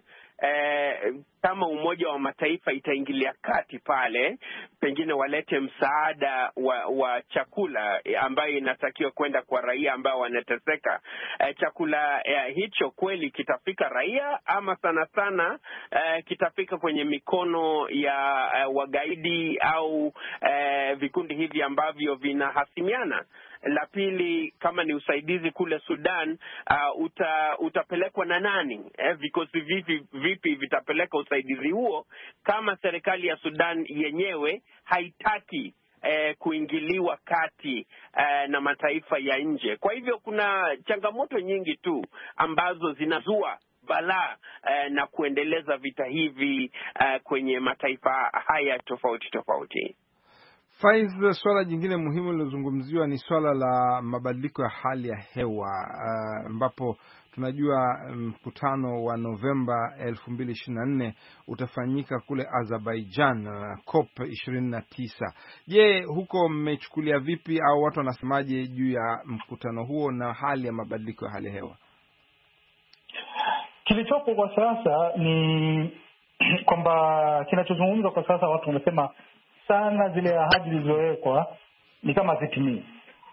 kama Umoja wa Mataifa itaingilia kati pale, pengine walete msaada wa chakula ambayo inatakiwa kwenda kwa raia ambao wanateseka, chakula hicho kweli kitafika raia ama sana sana kitafika kwenye mikono ya wagaidi au vikundi hivi ambavyo vinahasimiana? La pili, kama ni usaidizi kule Sudan, utapelekwa na nani? Vikosi vipi vitapeleka usaidizi huo kama serikali ya Sudan yenyewe haitaki kuingiliwa kati na mataifa ya nje? Kwa hivyo kuna changamoto nyingi tu ambazo zinazua balaa na kuendeleza vita hivi kwenye mataifa haya tofauti. Faiz, swala jingine muhimu lilozungumziwa ni swala la mabadiliko ya hali ya hewa, ambapo tunajua mkutano wa Novemba 2024 utafanyika kule Azerbaijan, COP 29. Je, huko mmechukulia vipi au watu wanasemaje juu ya mkutano huo na hali ya mabadiliko ya hali ya hewa? Kilichopo kwa sasa ni kwamba kinachozungumzwa kwa sasa, watu wanasema sana zile ahadi zilizowekwa ni kama zitimii.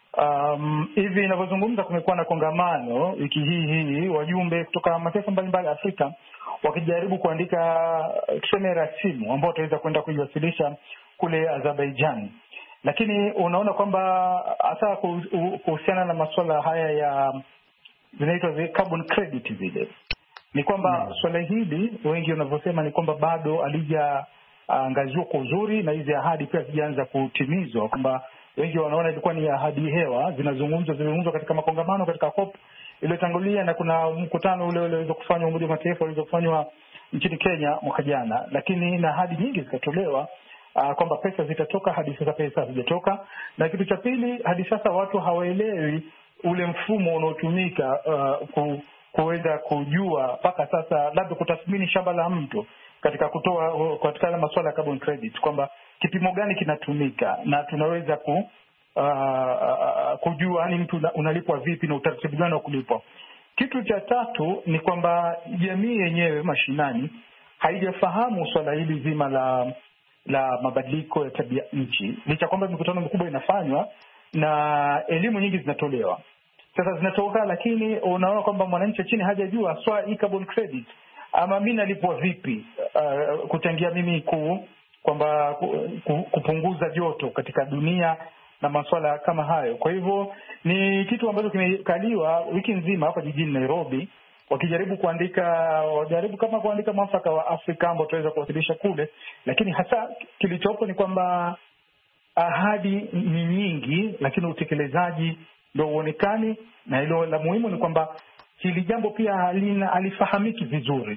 Hivi ninavyozungumza, kumekuwa na kongamano wiki hii wajumbe kutoka mataifa mbalimbali Afrika wakijaribu kuandika tuseme rasimu ambao wataweza kwenda kuiwasilisha kule Azerbaijan. Lakini unaona kwamba hasa kuhusiana na masuala haya ya zinaitwa carbon credit zile, ni kwamba swala hili wengi wanavyosema ni kwamba bado angaziwa kwa uzuri, na hizi ahadi pia zijaanza kutimizwa, kwamba wengi wanaona ilikuwa ni ahadi hewa zilizozungumzwa katika makongamano katika COP iliyotangulia, na kuna mkutano ule ulioweza kufanywa Umoja wa Mataifa uliweza kufanywa nchini Kenya mwaka jana, lakini na ahadi nyingi zikatolewa kwamba pesa zitatoka. Hadi sasa pesa hazijatoka. Na kitu cha pili, hadi sasa watu hawaelewi ule mfumo unaotumika kuweza kujua mpaka sasa, labda kutathmini shamba la mtu katika kutoa katika masuala ya carbon credit, kwamba kipimo gani kinatumika na tunaweza kujua ni mtu unalipwa vipi na utaratibu gani wa kulipwa. Kitu cha tatu ni kwamba jamii yenyewe mashinani haijafahamu swala hili zima la mabadiliko ya tabia nchi, licha kwamba mikutano mikubwa inafanywa na elimu nyingi zinatolewa. Sasa zinatoka, lakini unaona kwamba mwananchi chini hajajua swala hii carbon credit ama mimi nalipwa vipi kuchangia mimi kwamba kupunguza joto katika dunia na masuala kama hayo. Kwa hivyo ni kitu ambacho kimekaliwa wiki nzima hapa jijini Nairobi, wakijaribu kuandika mwafaka wa Afrika ambao tutaweza kuwasilisha kule, lakini hasa kilichopo ni kwamba ahadi ni nyingi, lakini utekelezaji ndio uonekani, na hilo la muhimu ni kwamba hili jambo pia halifahamiki vizuri.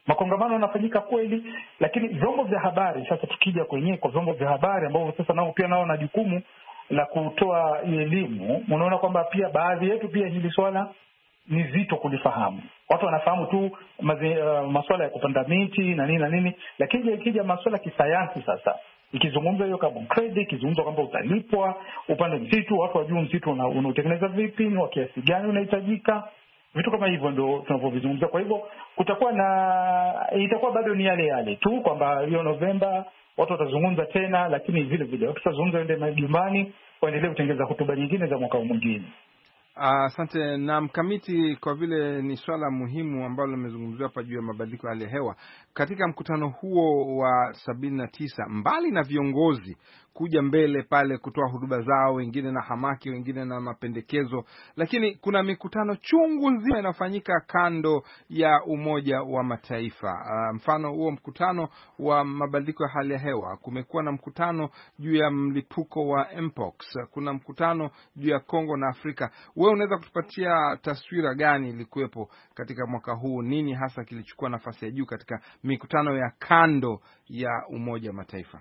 makongamano yanafanyika kweli, lakini vyombo vya habari sasa, tukija kwenyewe kwa vyombo vya habari ambao sasa nao pia na jukumu la kutoa elimu, unaona kwamba pia baadhi yetu pia hili swala ni zito kulifahamu. Watu wanafahamu tu masuala ya kupanda miti na nini, lakini ikija masuala kisayansi sasa, ikizungumza hiyo carbon credit, ikizungumza kwamba utalipwa upande msitu, watu wajue msitu unaotengeneza vipi, ni wa kiasi gani unahitajika, vitu kama hivyo ndio tunavyozungumza. Kwa hivyo itakuwa bado ni yale tu kwamba hiyo Novemba watu watazungumza tena, lakini vile vile watu watazungumza wende majumbani, waendelee kutengeneza hotuba nyingine za mwaka mwingine. Asante. Na mkamiti, kwa vile ni swala muhimu ambalo limezungumziwa hapa juu ya mabadiliko ya hali ya hewa, katika mkutano huo wa 79, mbali na viongozi kuja mbele pale kutoa hotuba zao, wengine na hamaki, wengine na mapendekezo, lakini kuna mikutano chungu nzima inafanyika kando ya Umoja wa Mataifa. Mfano huo mkutano wa mabadiliko ya hali ya hewa, kumekuwa na mkutano juu ya mlipuko wa Mpox, kuna mkutano juu ya Kongo na Afrika. Wewe unaweza kutupatia taswira gani ilikuwepo katika mwaka huu? Nini hasa kilichukua nafasi ya juu katika mikutano ya kando ya Umoja wa Mataifa?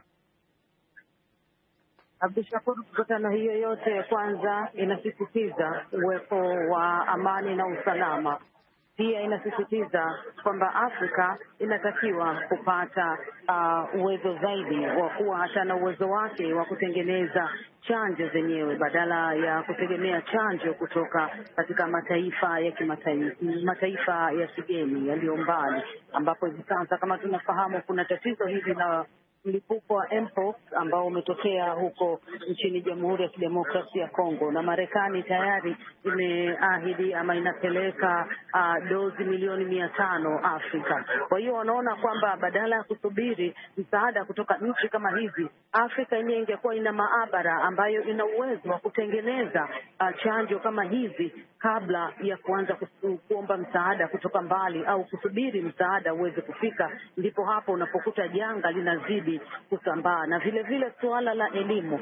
Abdushakur, mikutano hiyo yote kwanza inasisitiza uwepo wa amani na usalama. Pia inasisitiza kwamba Afrika inatakiwa kupata uwezo zaidi wa kuwa hata na uwezo wake wa kutengeneza chanjo zenyewe badala ya kutegemea chanjo kutoka katika mataifa ya kimataifa, mataifa ya kigeni yaliyo mbali, ambapo hivi sasa kama tunafahamu kuna tatizo hili la mlipuko wa Mpox ambao umetokea huko nchini Jamhuri ya Kidemokrasia ya Kongo, na Marekani tayari imeahidi ama inapeleka dozi milioni 500 Afrika. Kwa hiyo wanaona kwamba badala ya kusubiri msaada kutoka nchi kama hizi, Afrika yenyewe ingekuwa ina maabara ambayo ina uwezo wa kutengeneza chanjo kama hizi kabla ya kuanza kuomba msaada kutoka mbali au kusubiri msaada uweze kufika. Ndipo hapo unapokuta janga linazidi kusambaa. Na vile vile suala la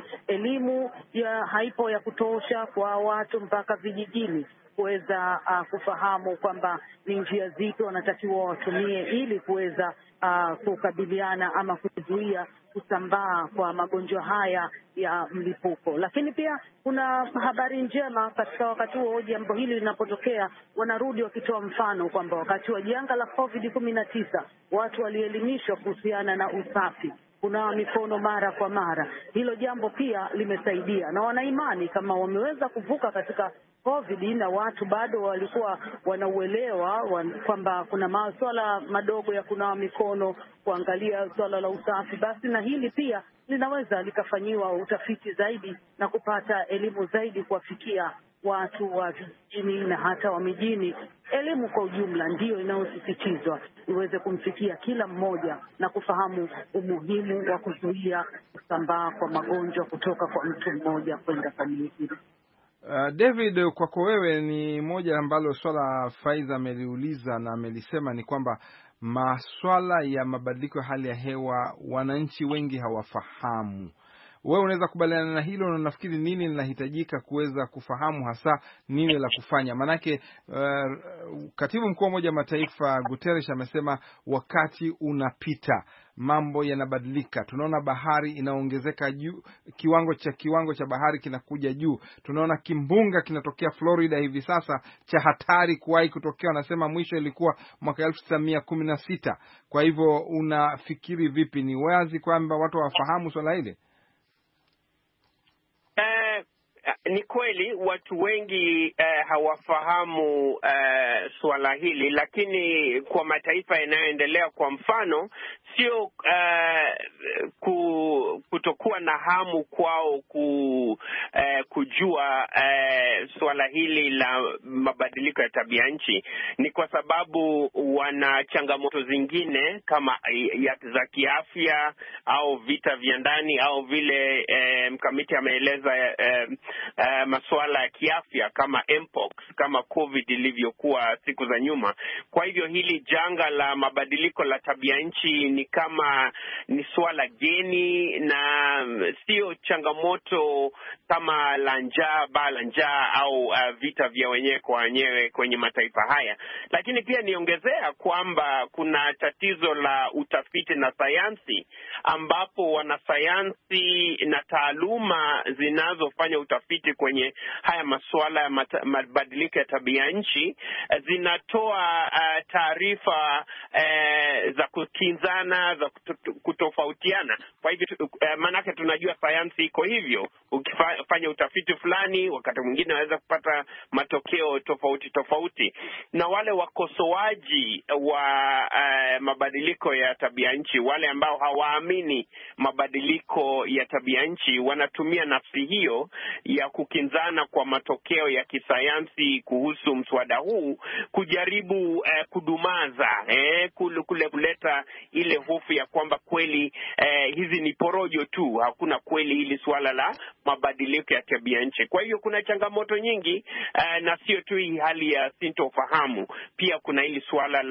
elimu haipo ya kutosha kwa watu mpaka vijijini kuweza kufahamu kwamba ni njia zipi wanatakiwa watumie ili kuweza kukabiliana ama kuzuia kusambaa kwa magonjwa haya ya mlipuko. Lakini pia kuna habari njema katika wakati huo jambo hili linapotokea, wanarudi wakitoa mfano kwamba wakati wa janga la COVID-19 watu walielimishwa kuhusiana na usafi, kunawa mikono mara kwa mara. Hilo jambo pia limesaidia, na wanaimani kama wameweza kuvuka katika COVID na watu bado walikuwa wanauelewa kwamba kuna masuala madogo ya kunawa mikono, kuangalia swala la usafi, basi na hili pia linaweza likafanyiwa utafiti zaidi na kupata elimu zaidi kuwafikia watu wa vijijini na hata wa mijini. Elimu kwa ujumla ndiyo inayosisitizwa iweze kumfikia kila mmoja na kufahamu umuhimu wa kuzuia kusambaa kwa magonjwa kutoka kwa mtu mmoja kwenda kwa mwingine. David, kwako wewe, ni moja ambalo swala Faiza ameliuliza na amelisema ni kwamba maswala ya mabadiliko ya hali ya hewa wananchi wengi hawafahamu. Wewe unaweza kubaliana na hilo, na nafikiri nini linahitajika kuweza kufahamu hasa nini la kufanya? Manake Katibu Mkuu wa Umoja wa Mataifa Guterres amesema wakati unapita, mambo yanabadilika. Tunaona bahari inaongezeka juu, kiwango cha bahari kinakuja juu. Tunaona kimbunga kinatokea Florida hivi sasa cha hatari kuwahi kutokea, wanasema mwisho ilikuwa mwaka 1916. Kwa hivyo unafikiri vipi? Ni wazi kwamba watu hawafahamu swala hili? Ni kweli watu wengi hawafahamu suala hili, lakini kwa mataifa yanayoendelea, kwa mfano, sio kutokuwa na hamu kwao kujua suala hili la mabadiliko ya tabia nchi, ni kwa sababu wana changamoto zingine kama za kiafya au vita vya ndani au vile mkamiti ameeleza masuala ya kiafya kama mpox, kama COVID ilivyokuwa siku za nyuma. Kwa hivyo hili janga la mabadiliko la tabia nchi ni kama ni swala geni na sio changamoto kama la njaa au vita vya wenyewe kwa wenyewe kwenye mataifa haya. Lakini pia niongezea kwamba kuna tatizo la utafiti na sayansi, ambapo wanasayansi na taaluma zinazofanya utafiti kwenye haya masuala ya mabadiliko ya tabia nchi zinatoa taarifa za kukinzana, za kutofautiana. Kwa hivyo maanake tunajua sayansi iko hivyo, ukifanya utafiti fulani wakati mwingine waweza kupata matokeo tofauti, na wale wakosoaji wa mabadiliko ya tabia nchi, wale ambao hawaamini mabadiliko ya tabia nchi, wanatumia nafsi hiyo ya kukinzana kwa matokeo ya kisayansi kuhusu mswada huu kujaribu kudumaza kuleta ile hofu ya kwamba kweli hizi ni porojo tu, hakuna kweli hili swala la mabadiliko ya tabia nchi. Kwa hivyo kuna changamoto nyingi, na sio tu hii hali ya sintofahamu, pia kuna hili swala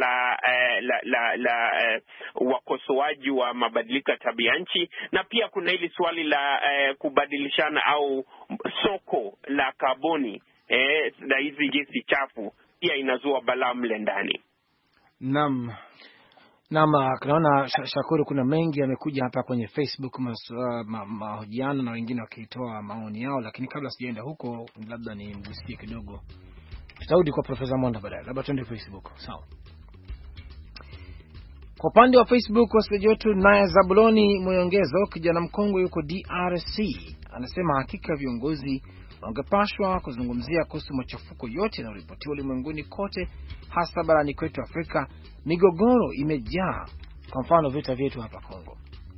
la wakosoaji wa mabadiliko ya tabia nchi, na pia kuna hili swali la kubadilishana au soko la kaboni na hizi gesi chafu pia inazua balaa mle ndani. Naam, tunaona Shakuru, kuna mengi yamekuja hapa kwenye Facebook, mahojiano na wengine wakitoa maoni yao, lakini kabla sijaenda huko, labda nimgusie kidogo. Tutarudi kwa Profesa Monda baadaye. Labda tuende Facebook. Sawa. Kwa upande wa Facebook wasikilizaji wetu, naye Zabuloni Muyongezo, kijana mkongwe yuko DRC, anasema hakika viongozi wangepashwa kuzungumzia kuhusu machafuko yote yanayoripotiwa ulimwenguni kote, hasa barani kwetu Afrika. Migogoro imejaa, kwa mfano vita vyetu hapa Kongo.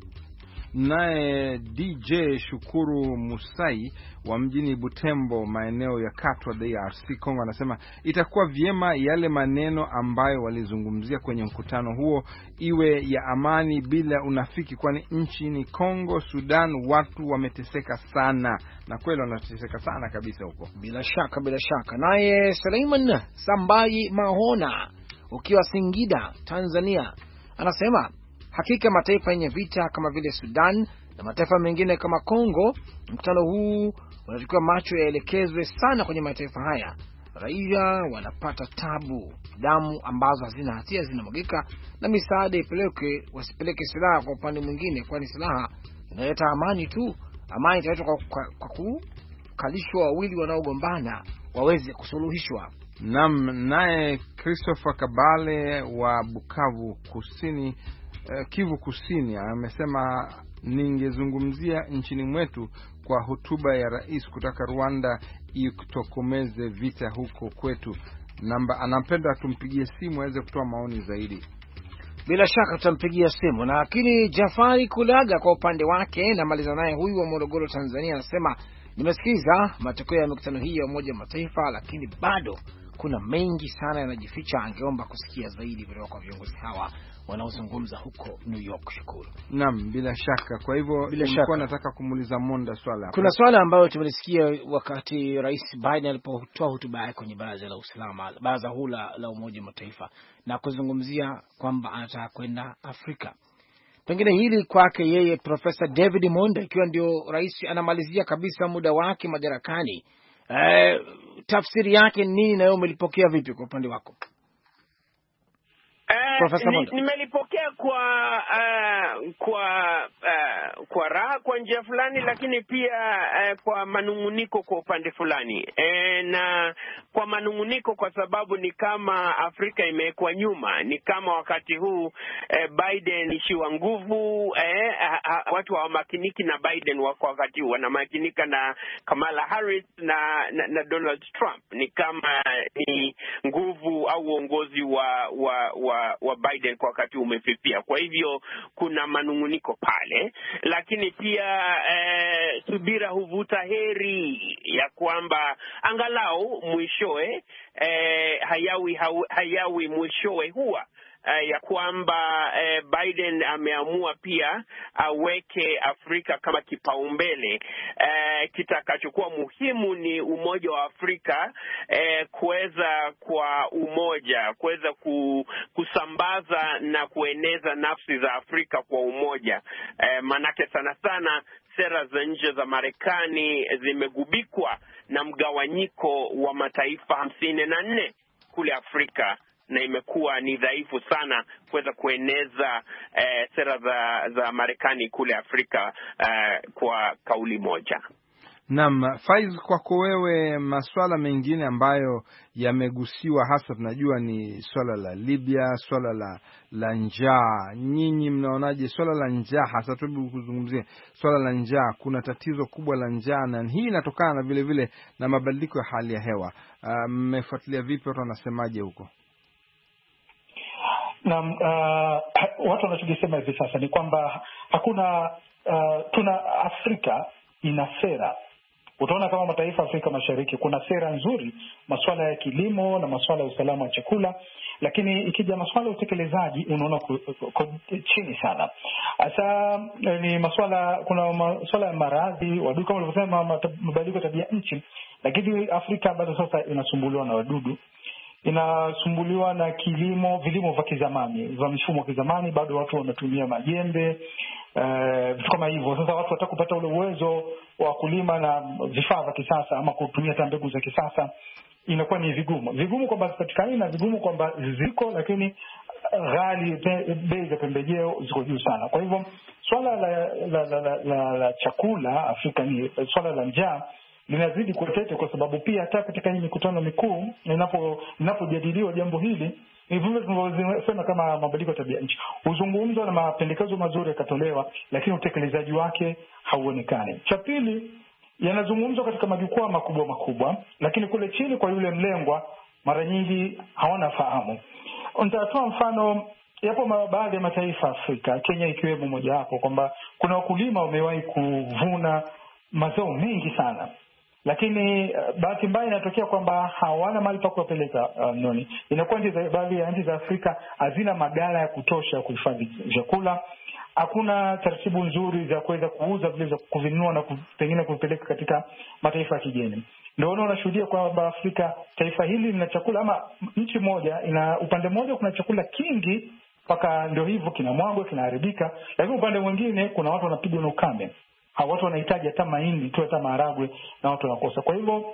Naye DJ Shukuru Musai wa mjini Butembo, maeneo ya Katwa, DRC Kongo, anasema itakuwa vyema yale maneno ambayo walizungumzia kwenye mkutano huo iwe ya amani bila unafiki, kwani nchini Kongo, Sudan watu wameteseka sana, na kweli wanateseka sana kabisa huko. Bila shaka. Naye Suleiman Sambai Mahona ukiwa Singida, Tanzania, anasema hakika mataifa yenye vita kama vile Sudan na mataifa mengine kama Kongo, mkutano huu unatakiwa macho yaelekezwe sana kwenye mataifa haya. Raia wanapata tabu, damu ambazo hazina hatia zinamwagika, na misaada ipeleke, wasipeleke silaha kwa upande mwingine, kwani silaha inaleta amani tu. Amani italetwa kwa kukalishwa wawili wanaogombana waweze kusuluhishwa. Naye Christopher Kabale wa Bukavu Kusini, Kivu Kusini, amesema ningezungumzia nchini mwetu kwa hotuba ya rais kutaka Rwanda itokomeze vita huko kwetu. Anapenda tumpigie simu aweze kutoa maoni zaidi. Bila shaka tutampigia simu. Lakini Jafari Kulaga kwa upande wake, na maliza naye huyu wa Morogoro, Tanzania, anasema nimesikiza matokeo ya mikutano hii ya Umoja wa Mataifa, lakini bado kuna mengi sana yanajificha. Angeomba kusikia zaidi kutoka kwa viongozi hawa wanaozungumza huko New York. Shukuru. Naam, bila shaka. Kwa hivyo nilikuwa nataka kumuuliza Monda swala. Kuna swala ambayo tumelisikia wakati Rais Biden alipotoa hotuba yake kwenye Baraza la Usalama, Baraza huu la Umoja wa Mataifa, na kuzungumzia kwamba anataka kwenda Afrika. Pengine hili kwake yeye Profesa David Monda, ikiwa ndio rais anamalizia kabisa muda wake madarakani, tafsiri yake nini na wewe umelipokea vipi kwa upande wako? Nimelipokea kwa raha kwa njia fulani, lakini pia kwa manunguniko kwa upande fulani, na kwa manunguniko kwa sababu ni kama Afrika imewekwa nyuma. Ni kama wakati huu Biden ishiwa nguvu, watu hawamakiniki na Biden wako wakati huu wanamakinika na Kamala Harris na Donald Trump. Ni kama ni nguvu au uongozi wa Biden kwa wakati umefifia. Kwa hivyo kuna manunguniko pale, lakini pia subira huvuta heri, ya kwamba angalau mwishowe hayawi mwishowe huwa ya kwamba Biden ameamua pia aweke Afrika kama kipaumbele. Kitakachokuwa muhimu ni umoja wa Afrika, kuweza kwa umoja, kuweza kusambaza na kueneza nafsi za Afrika kwa umoja. Manake sana sana sera za nje za Marekani zimegubikwa na mgawanyiko wa mataifa 54 kule Afrika, na imekuwa ni dhaifu sana kuweza kueneza sera za Marekani kule Afrika kwa kauli moja. Naam, Faiz, kwako wewe, masuala mengine ambayo yamegusiwa hasa tunajua ni swala la Libya, swala la njaa. Nyinyi mnaonaje swala la njaa, hasa tubu kuzungumzia swala la njaa? Kuna tatizo kubwa la njaa, na hii inatokana na vile vile na mabadiliko ya hali ya hewa. Mmefuatilia vipi, watu wanasemaje huko? Naam, watu wanachokisema hivi sasa ni kwamba hakuna tuna Afrika ina sera. Utaona kama mataifa Afrika Mashariki kuna sera nzuri, masuala ya kilimo na masuala ya usalama wa chakula, lakini ikija masuala ya utekelezaji unaona chini sana. Sasa ni kuna masuala ya maradhi, wadudu kama ulivyosema, mabadiliko ya tabia nchi, lakini Afrika bado sasa inasumbuliwa na wadudu, inasumbuliwa na vilimo vya kizamani, vya mifumo ya kizamani, bado watu wanatumia majembe, vitu kama hivyo. Sasa watu wataka kupata ule uwezo wa kulima na vifaa vya kisasa ama kutumia mbegu za kisasa, inakuwa ni vigumu kwamba zipatikane, na vigumu kwamba ziko, lakini ghali, bei za pembejeo ziko juu sana. Kwa hivyo swala la chakula Afrika, ni swala la njaa, linazidi kutete, kwa sababu pia hata katika hii mikutano mikuu inapojadiliwa jambo hili, ni vile tunavyosema kama mabadiliko ya tabia nchi, huzungumzwa na mapendekezo mazuri yakatolewa, lakini utekelezaji wake hauonekani. Cha pili, yanazungumzwa katika majukwaa makubwa, lakini kule chini kwa yule mlengwa mara nyingi hawana fahamu. Nitatoa mfano, yapo baadhi ya mataifa Afrika, Kenya ikiwemo moja hapo, kwamba kuna wakulima wamewahi kuvuna mazao mengi sana, lakini bahati mbaya inatokea kwamba hawana mahali pa kupeleka noni. Inakuwa baadhi ya nchi za Afrika hazina maghala ya kutosha kuhifadhi vyakula. Hakuna taratibu nzuri za kuweza kuuza vile, za kuvinunua na pengine kupeleka katika mataifa ya kigeni. Ndio unashuhudia kwamba Afrika, taifa hili lina chakula, ama nchi moja ina upande mmoja kuna chakula kingi mpaka ndio hivyo kinamwagwa, kinaharibika, lakini upande mwingine kuna watu wanapigwa na ukame. Watu wanahitaji hata mahindi tu, hata maharagwe, na watu wanakosa. Kwa hivyo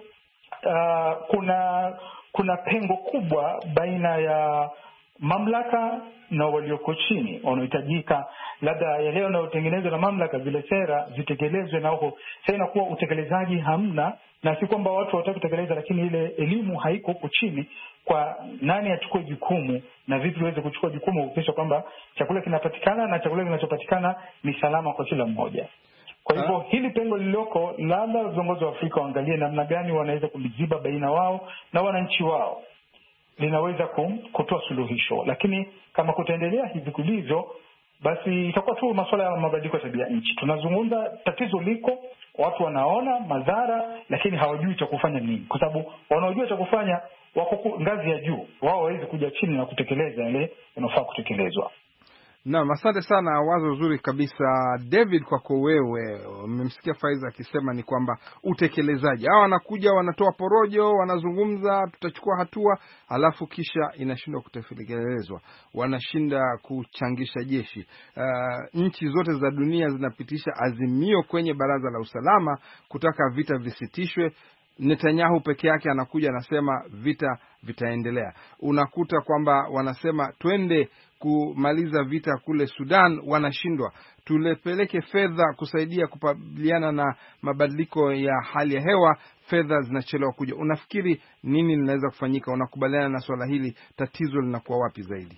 kuna pengo kubwa baina ya mamlaka na walioko chini wanaohitajika, labda yale yanayotengenezwa na mamlaka, zile sera zitekelezwe, na huko sasa inakuwa utekelezaji hamna, na si kwamba watu hawataka kutekeleza, lakini ile elimu haiko huko chini, kwa nani achukue jukumu na vipi waweze kuchukua jukumu kuhakikisha kwamba chakula kinapatikana, na chakula kinachopatikana ni salama kwa kila mmoja. Kwa hivyo hili pengo lililoko, labda viongozi wa Afrika waangalie namna gani wanaweza kuliziba baina wao na wananchi wao, linaweza kutoa suluhisho. Lakini kama kutaendelea hivi kulivyo, basi itakuwa tu masuala ya mabadiliko ya tabia nchi. Tunazungumza, tatizo liko, watu wanaona madhara, lakini hawajui cha kufanya nini, kwa sababu wanaojua cha kufanya wako ngazi ya juu, wao hawezi kuja chini na kutekeleza yale yanofaa kutekelezwa. Naam, asante sana, wazo zuri kabisa. David, kwako wewe, umemsikia Faiza akisema ni kwamba utekelezaji, hao wanakuja wanatoa porojo, wanazungumza tutachukua hatua, alafu kisha inashindwa kutekelezwa, wanashinda kuchangisha jeshi. Nchi zote za dunia zinapitisha azimio kwenye Baraza la Usalama kutaka vita visitishwe. Netanyahu peke yake anakuja anasema vita vitaendelea. Unakuta kwamba wanasema twende kumaliza vita kule Sudan, wanashindwa. Tulepeleke fedha kusaidia kupabiliana na mabadiliko ya hali ya hewa, fedha zinachelewa kuja. Unafikiri nini linaweza kufanyika? Unakubaliana na swala hili? Tatizo linakuwa wapi zaidi?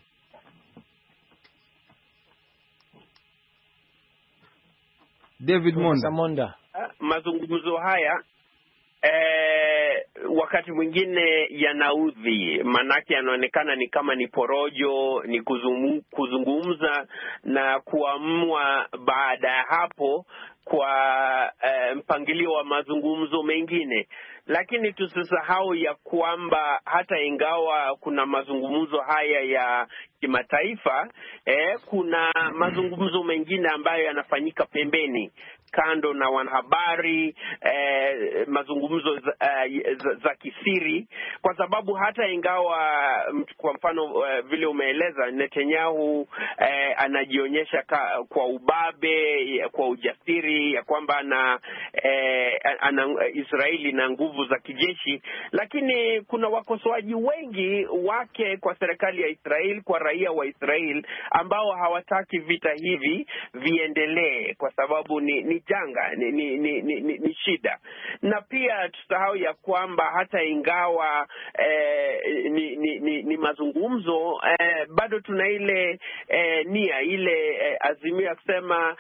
David Monda. Mazungumzo haya wakati mwingine yanaudhi, manake yanaonekana ni kama ni porojo, ni kuzungumza na kuamua baada ya hapo kwa mpangilio wa mazungumzo mengine. lakini tusisahau ya kwamba hata ingawa kuna mazungumzo haya ya kimataifa, kuna mazungumzo mengine ambayo yanafanyika pembeni kando na wanahabari, mazungumzo za kisiri, kwa sababu hata ingawa kwa mfano vile umeeleza Netanyahu anajionyesha kwa ubabe, kwa ujasiri ya kwamba ana Israeli na nguvu za kijeshi, lakini kuna wakosoaji wengi wake kwa serikali ya Israeli, kwa raia wa Israeli ambao hawataki vita hivi viendelee kwa sababu ni janga, ni shida. Na pia tusahau ya kwamba hata ingawa ni mazungumzo, bado tuna ile nia, ile azimio ya kusema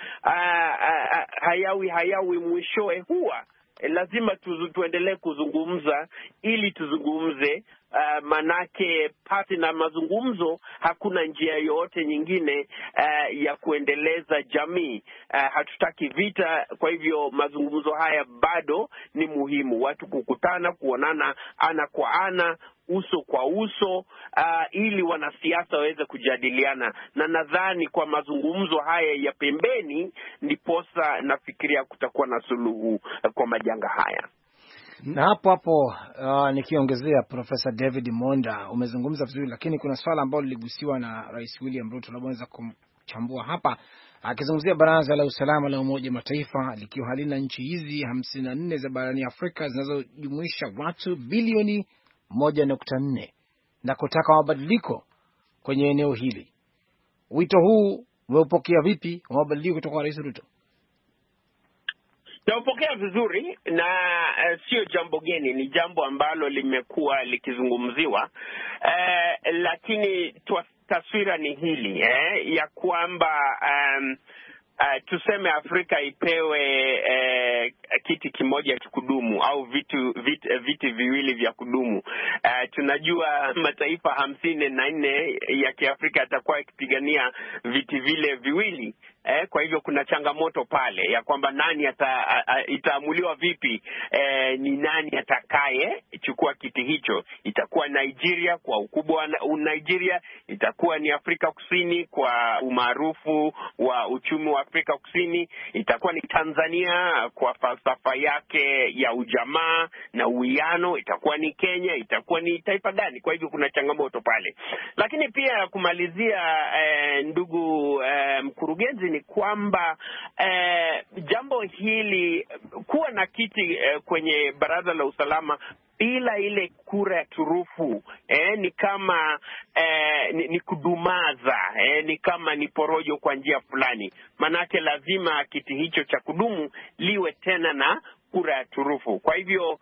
hayawi mwishowe huwa lazima tuendelee kuzungumza ili tuzungumze, manake pasi na mazungumzo hakuna njia yoyote nyingine ya kuendeleza jamii. Hatutaki vita, kwa hivyo mazungumzo haya bado ni muhimu, watu kukutana, kuonana ana kwa ana, uso kwa uso, ili wanasiasa waweze kujadiliana. Na nadhani kwa mazungumzo haya ya pembeni ndiposa nafikiria kutakuwa na suluhu kwa majanga haya. Na hapo nikiongezea, Profesa David Monda, umezungumza vizuri, lakini kuna swala ambalo liligusiwa na Rais William Ruto, labda kumchambua hapa, akizungumzia Baraza la Usalama la Umoja wa Mataifa likiwa halina nchi hizi 54 za barani Afrika zinazojumuisha watu bilioni 1.4 na kutaka mabadiliko kwenye eneo hili. Wito huu umeupokea vipi wa mabadiliko kutoka kwa Rais Ruto? Naupokea vizuri, na sio jambo geni, ni jambo ambalo limekuwa likizungumziwa, lakini taswira ni hili ya kwamba tuseme Afrika ipewe kiti kimoja cha kudumu au viti viwili vya kudumu. Tunajua mataifa 54 ya Kiafrika yatakuwa yakipigania viti vile viwili. Kwa hivyo kuna changamoto pale ya kwamba nani itaamuliwa vipi, ni nani atakaye chukua kiti hicho. Itakuwa Nigeria kwa ukubwa wa Nigeria, itakuwa ni Afrika Kusini kwa umaarufu wa uchumi wa Afrika Kusini, itakuwa ni Tanzania kwa falsafa yake ya ujamaa na uwiano, itakuwa ni Kenya, itakuwa ni taifa gani. Kwa hivyo kuna changamoto pale. Lakini pia kumalizia, ndugu mkurugenzi, ni kwamba jambo hili kuwa na kiti kwenye Baraza la Usalama bila ile kura ya turufu ni kama ni kudumaza, ni kama ni porojo kwa njia fulani. Manake lazima kiti hicho cha liwe tena na kura ya turufu. Kwa hivyo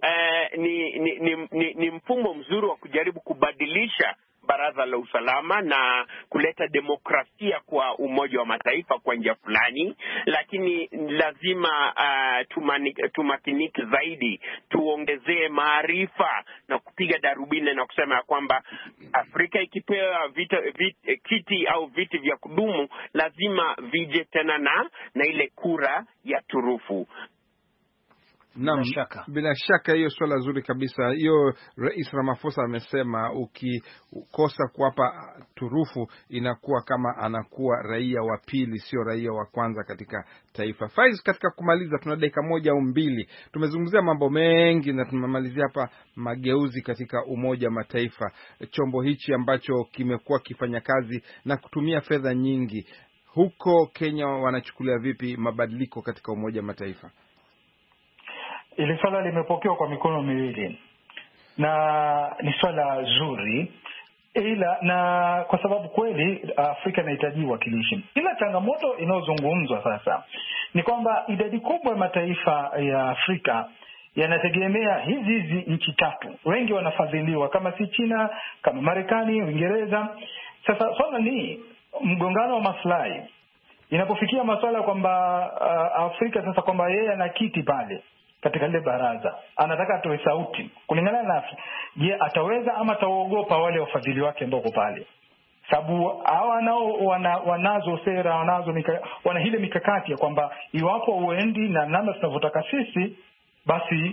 ni mfumo mzuri wa kujaribu kubadilisha Baraza la Usalama na kuleta demokrasia kwa Umoja wa Mataifa kwa njia fulani, lakini lazima tumakinike zaidi, tuongezee maarifa na kupiga darubini na kusema kwamba Afrika ikipewa kiti au viti vya kudumu lazima vije tena na ile kura ya turufu. Naam, bila shaka hiyo swala zuri kabisa. Hiyo Rais Ramaphosa amesema ukikosa kuwapa turufu inakuwa kama anakuwa raia wa pili, sio raia wa kwanza katika taifa. Faiz, katika kumaliza, tuna dakika 1 au 2. Tumezungumzia mambo mengi na tumemalizia hapa mageuzi katika Umoja wa Mataifa, chombo hichi ambacho kimekuwa kifanya kazi na kutumia fedha nyingi. Huko Kenya wanachukulia vipi mabadiliko katika Umoja wa Mataifa? Ili swala limepokewa kwa mikono miwili na ni swala zuri, ila na kwa sababu kweli Afrika inahitaji wakilishi. Ila changamoto inayozungumzwa sasa ni kwamba idadi kubwa ya mataifa ya Afrika yanategemea hizi nchi tatu. Wengi wanafadhiliwa, kama si China, kama Marekani, Uingereza. Sasa swala ni mgongano wa maslahi. Inapofikia masuala kwamba Afrika sasa kwamba yeye ana kiti pale katika ile baraza, anataka atoe sauti kulingana na je, ataweza ama ataogopa wale wafadhili wake ambao pale? Sababu hawa nao wanazo sera, wana ile mikakati ya kwamba iwapo uendi na namna tunavyotaka sisi, basi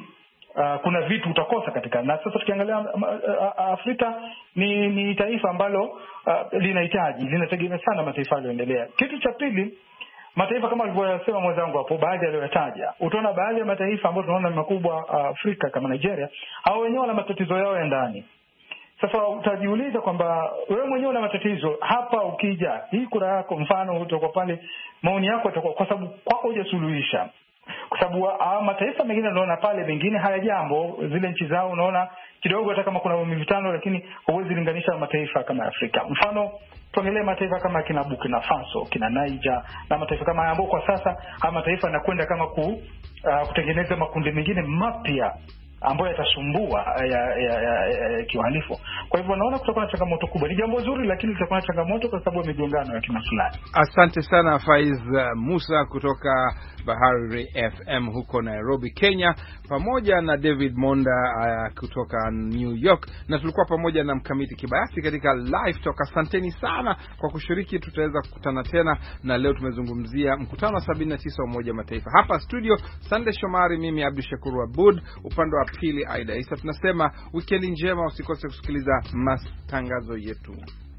kuna vitu utakosa katika. Na sasa tukiangalia Afrika ni taifa ambalo linategemea sana mataifa yaliyoendelea. Kitu cha pili, mataifa kama alivyosema mwenzangu hapo, baadhi aliyotaja, utaona baadhi ya mataifa ambayo tunaona ni makubwa Afrika kama Nigeria, hao wenyewe wana matatizo yao ya ndani. Sasa utajiuliza kwamba wewe mwenyewe una matatizo hapa, ukija hii kura yako mfano utakuwa pale, maoni yako yatakuwa, kwa sababu kwako hujasuluhisha. Kwa sababu mataifa mengine unaona pale mengine haya jambo, zile nchi zao unaona kidogo hata kama kuna mivutano, lakini huwezi linganisha mataifa kama Afrika. Mfano tuangalie mataifa kama kina Burkina Faso, kina Niger na mataifa kama ambayo kwa sasa haya mataifa yanakwenda kama kutengeneza makundi mengine mapya ambayo yatasumbua ya kiuhalifu. Kwa hivyo naona kutakuwa na changamoto kubwa. Ni jambo zuri, lakini litakuwa na changamoto kwa sababu ya migongano ya kina fulani. Asante sana Faiz Musa kutoka Bahari FM huko Nairobi, Kenya, pamoja na David Monda kutoka New York, na tulikuwa pamoja na Mkamiti Kibayasi katika Live Talk. Asanteni sana kwa kushiriki. Tutaweza kukutana tena, na leo tumezungumzia mkutano wa 79 wa Umoja Mataifa. Hapa studio Sunday Shomari, mimi Abdul Shakur Abud, upande wa pili Aida Isa. Tunasema weekend njema, usikose kusikiliza matangazo yetu.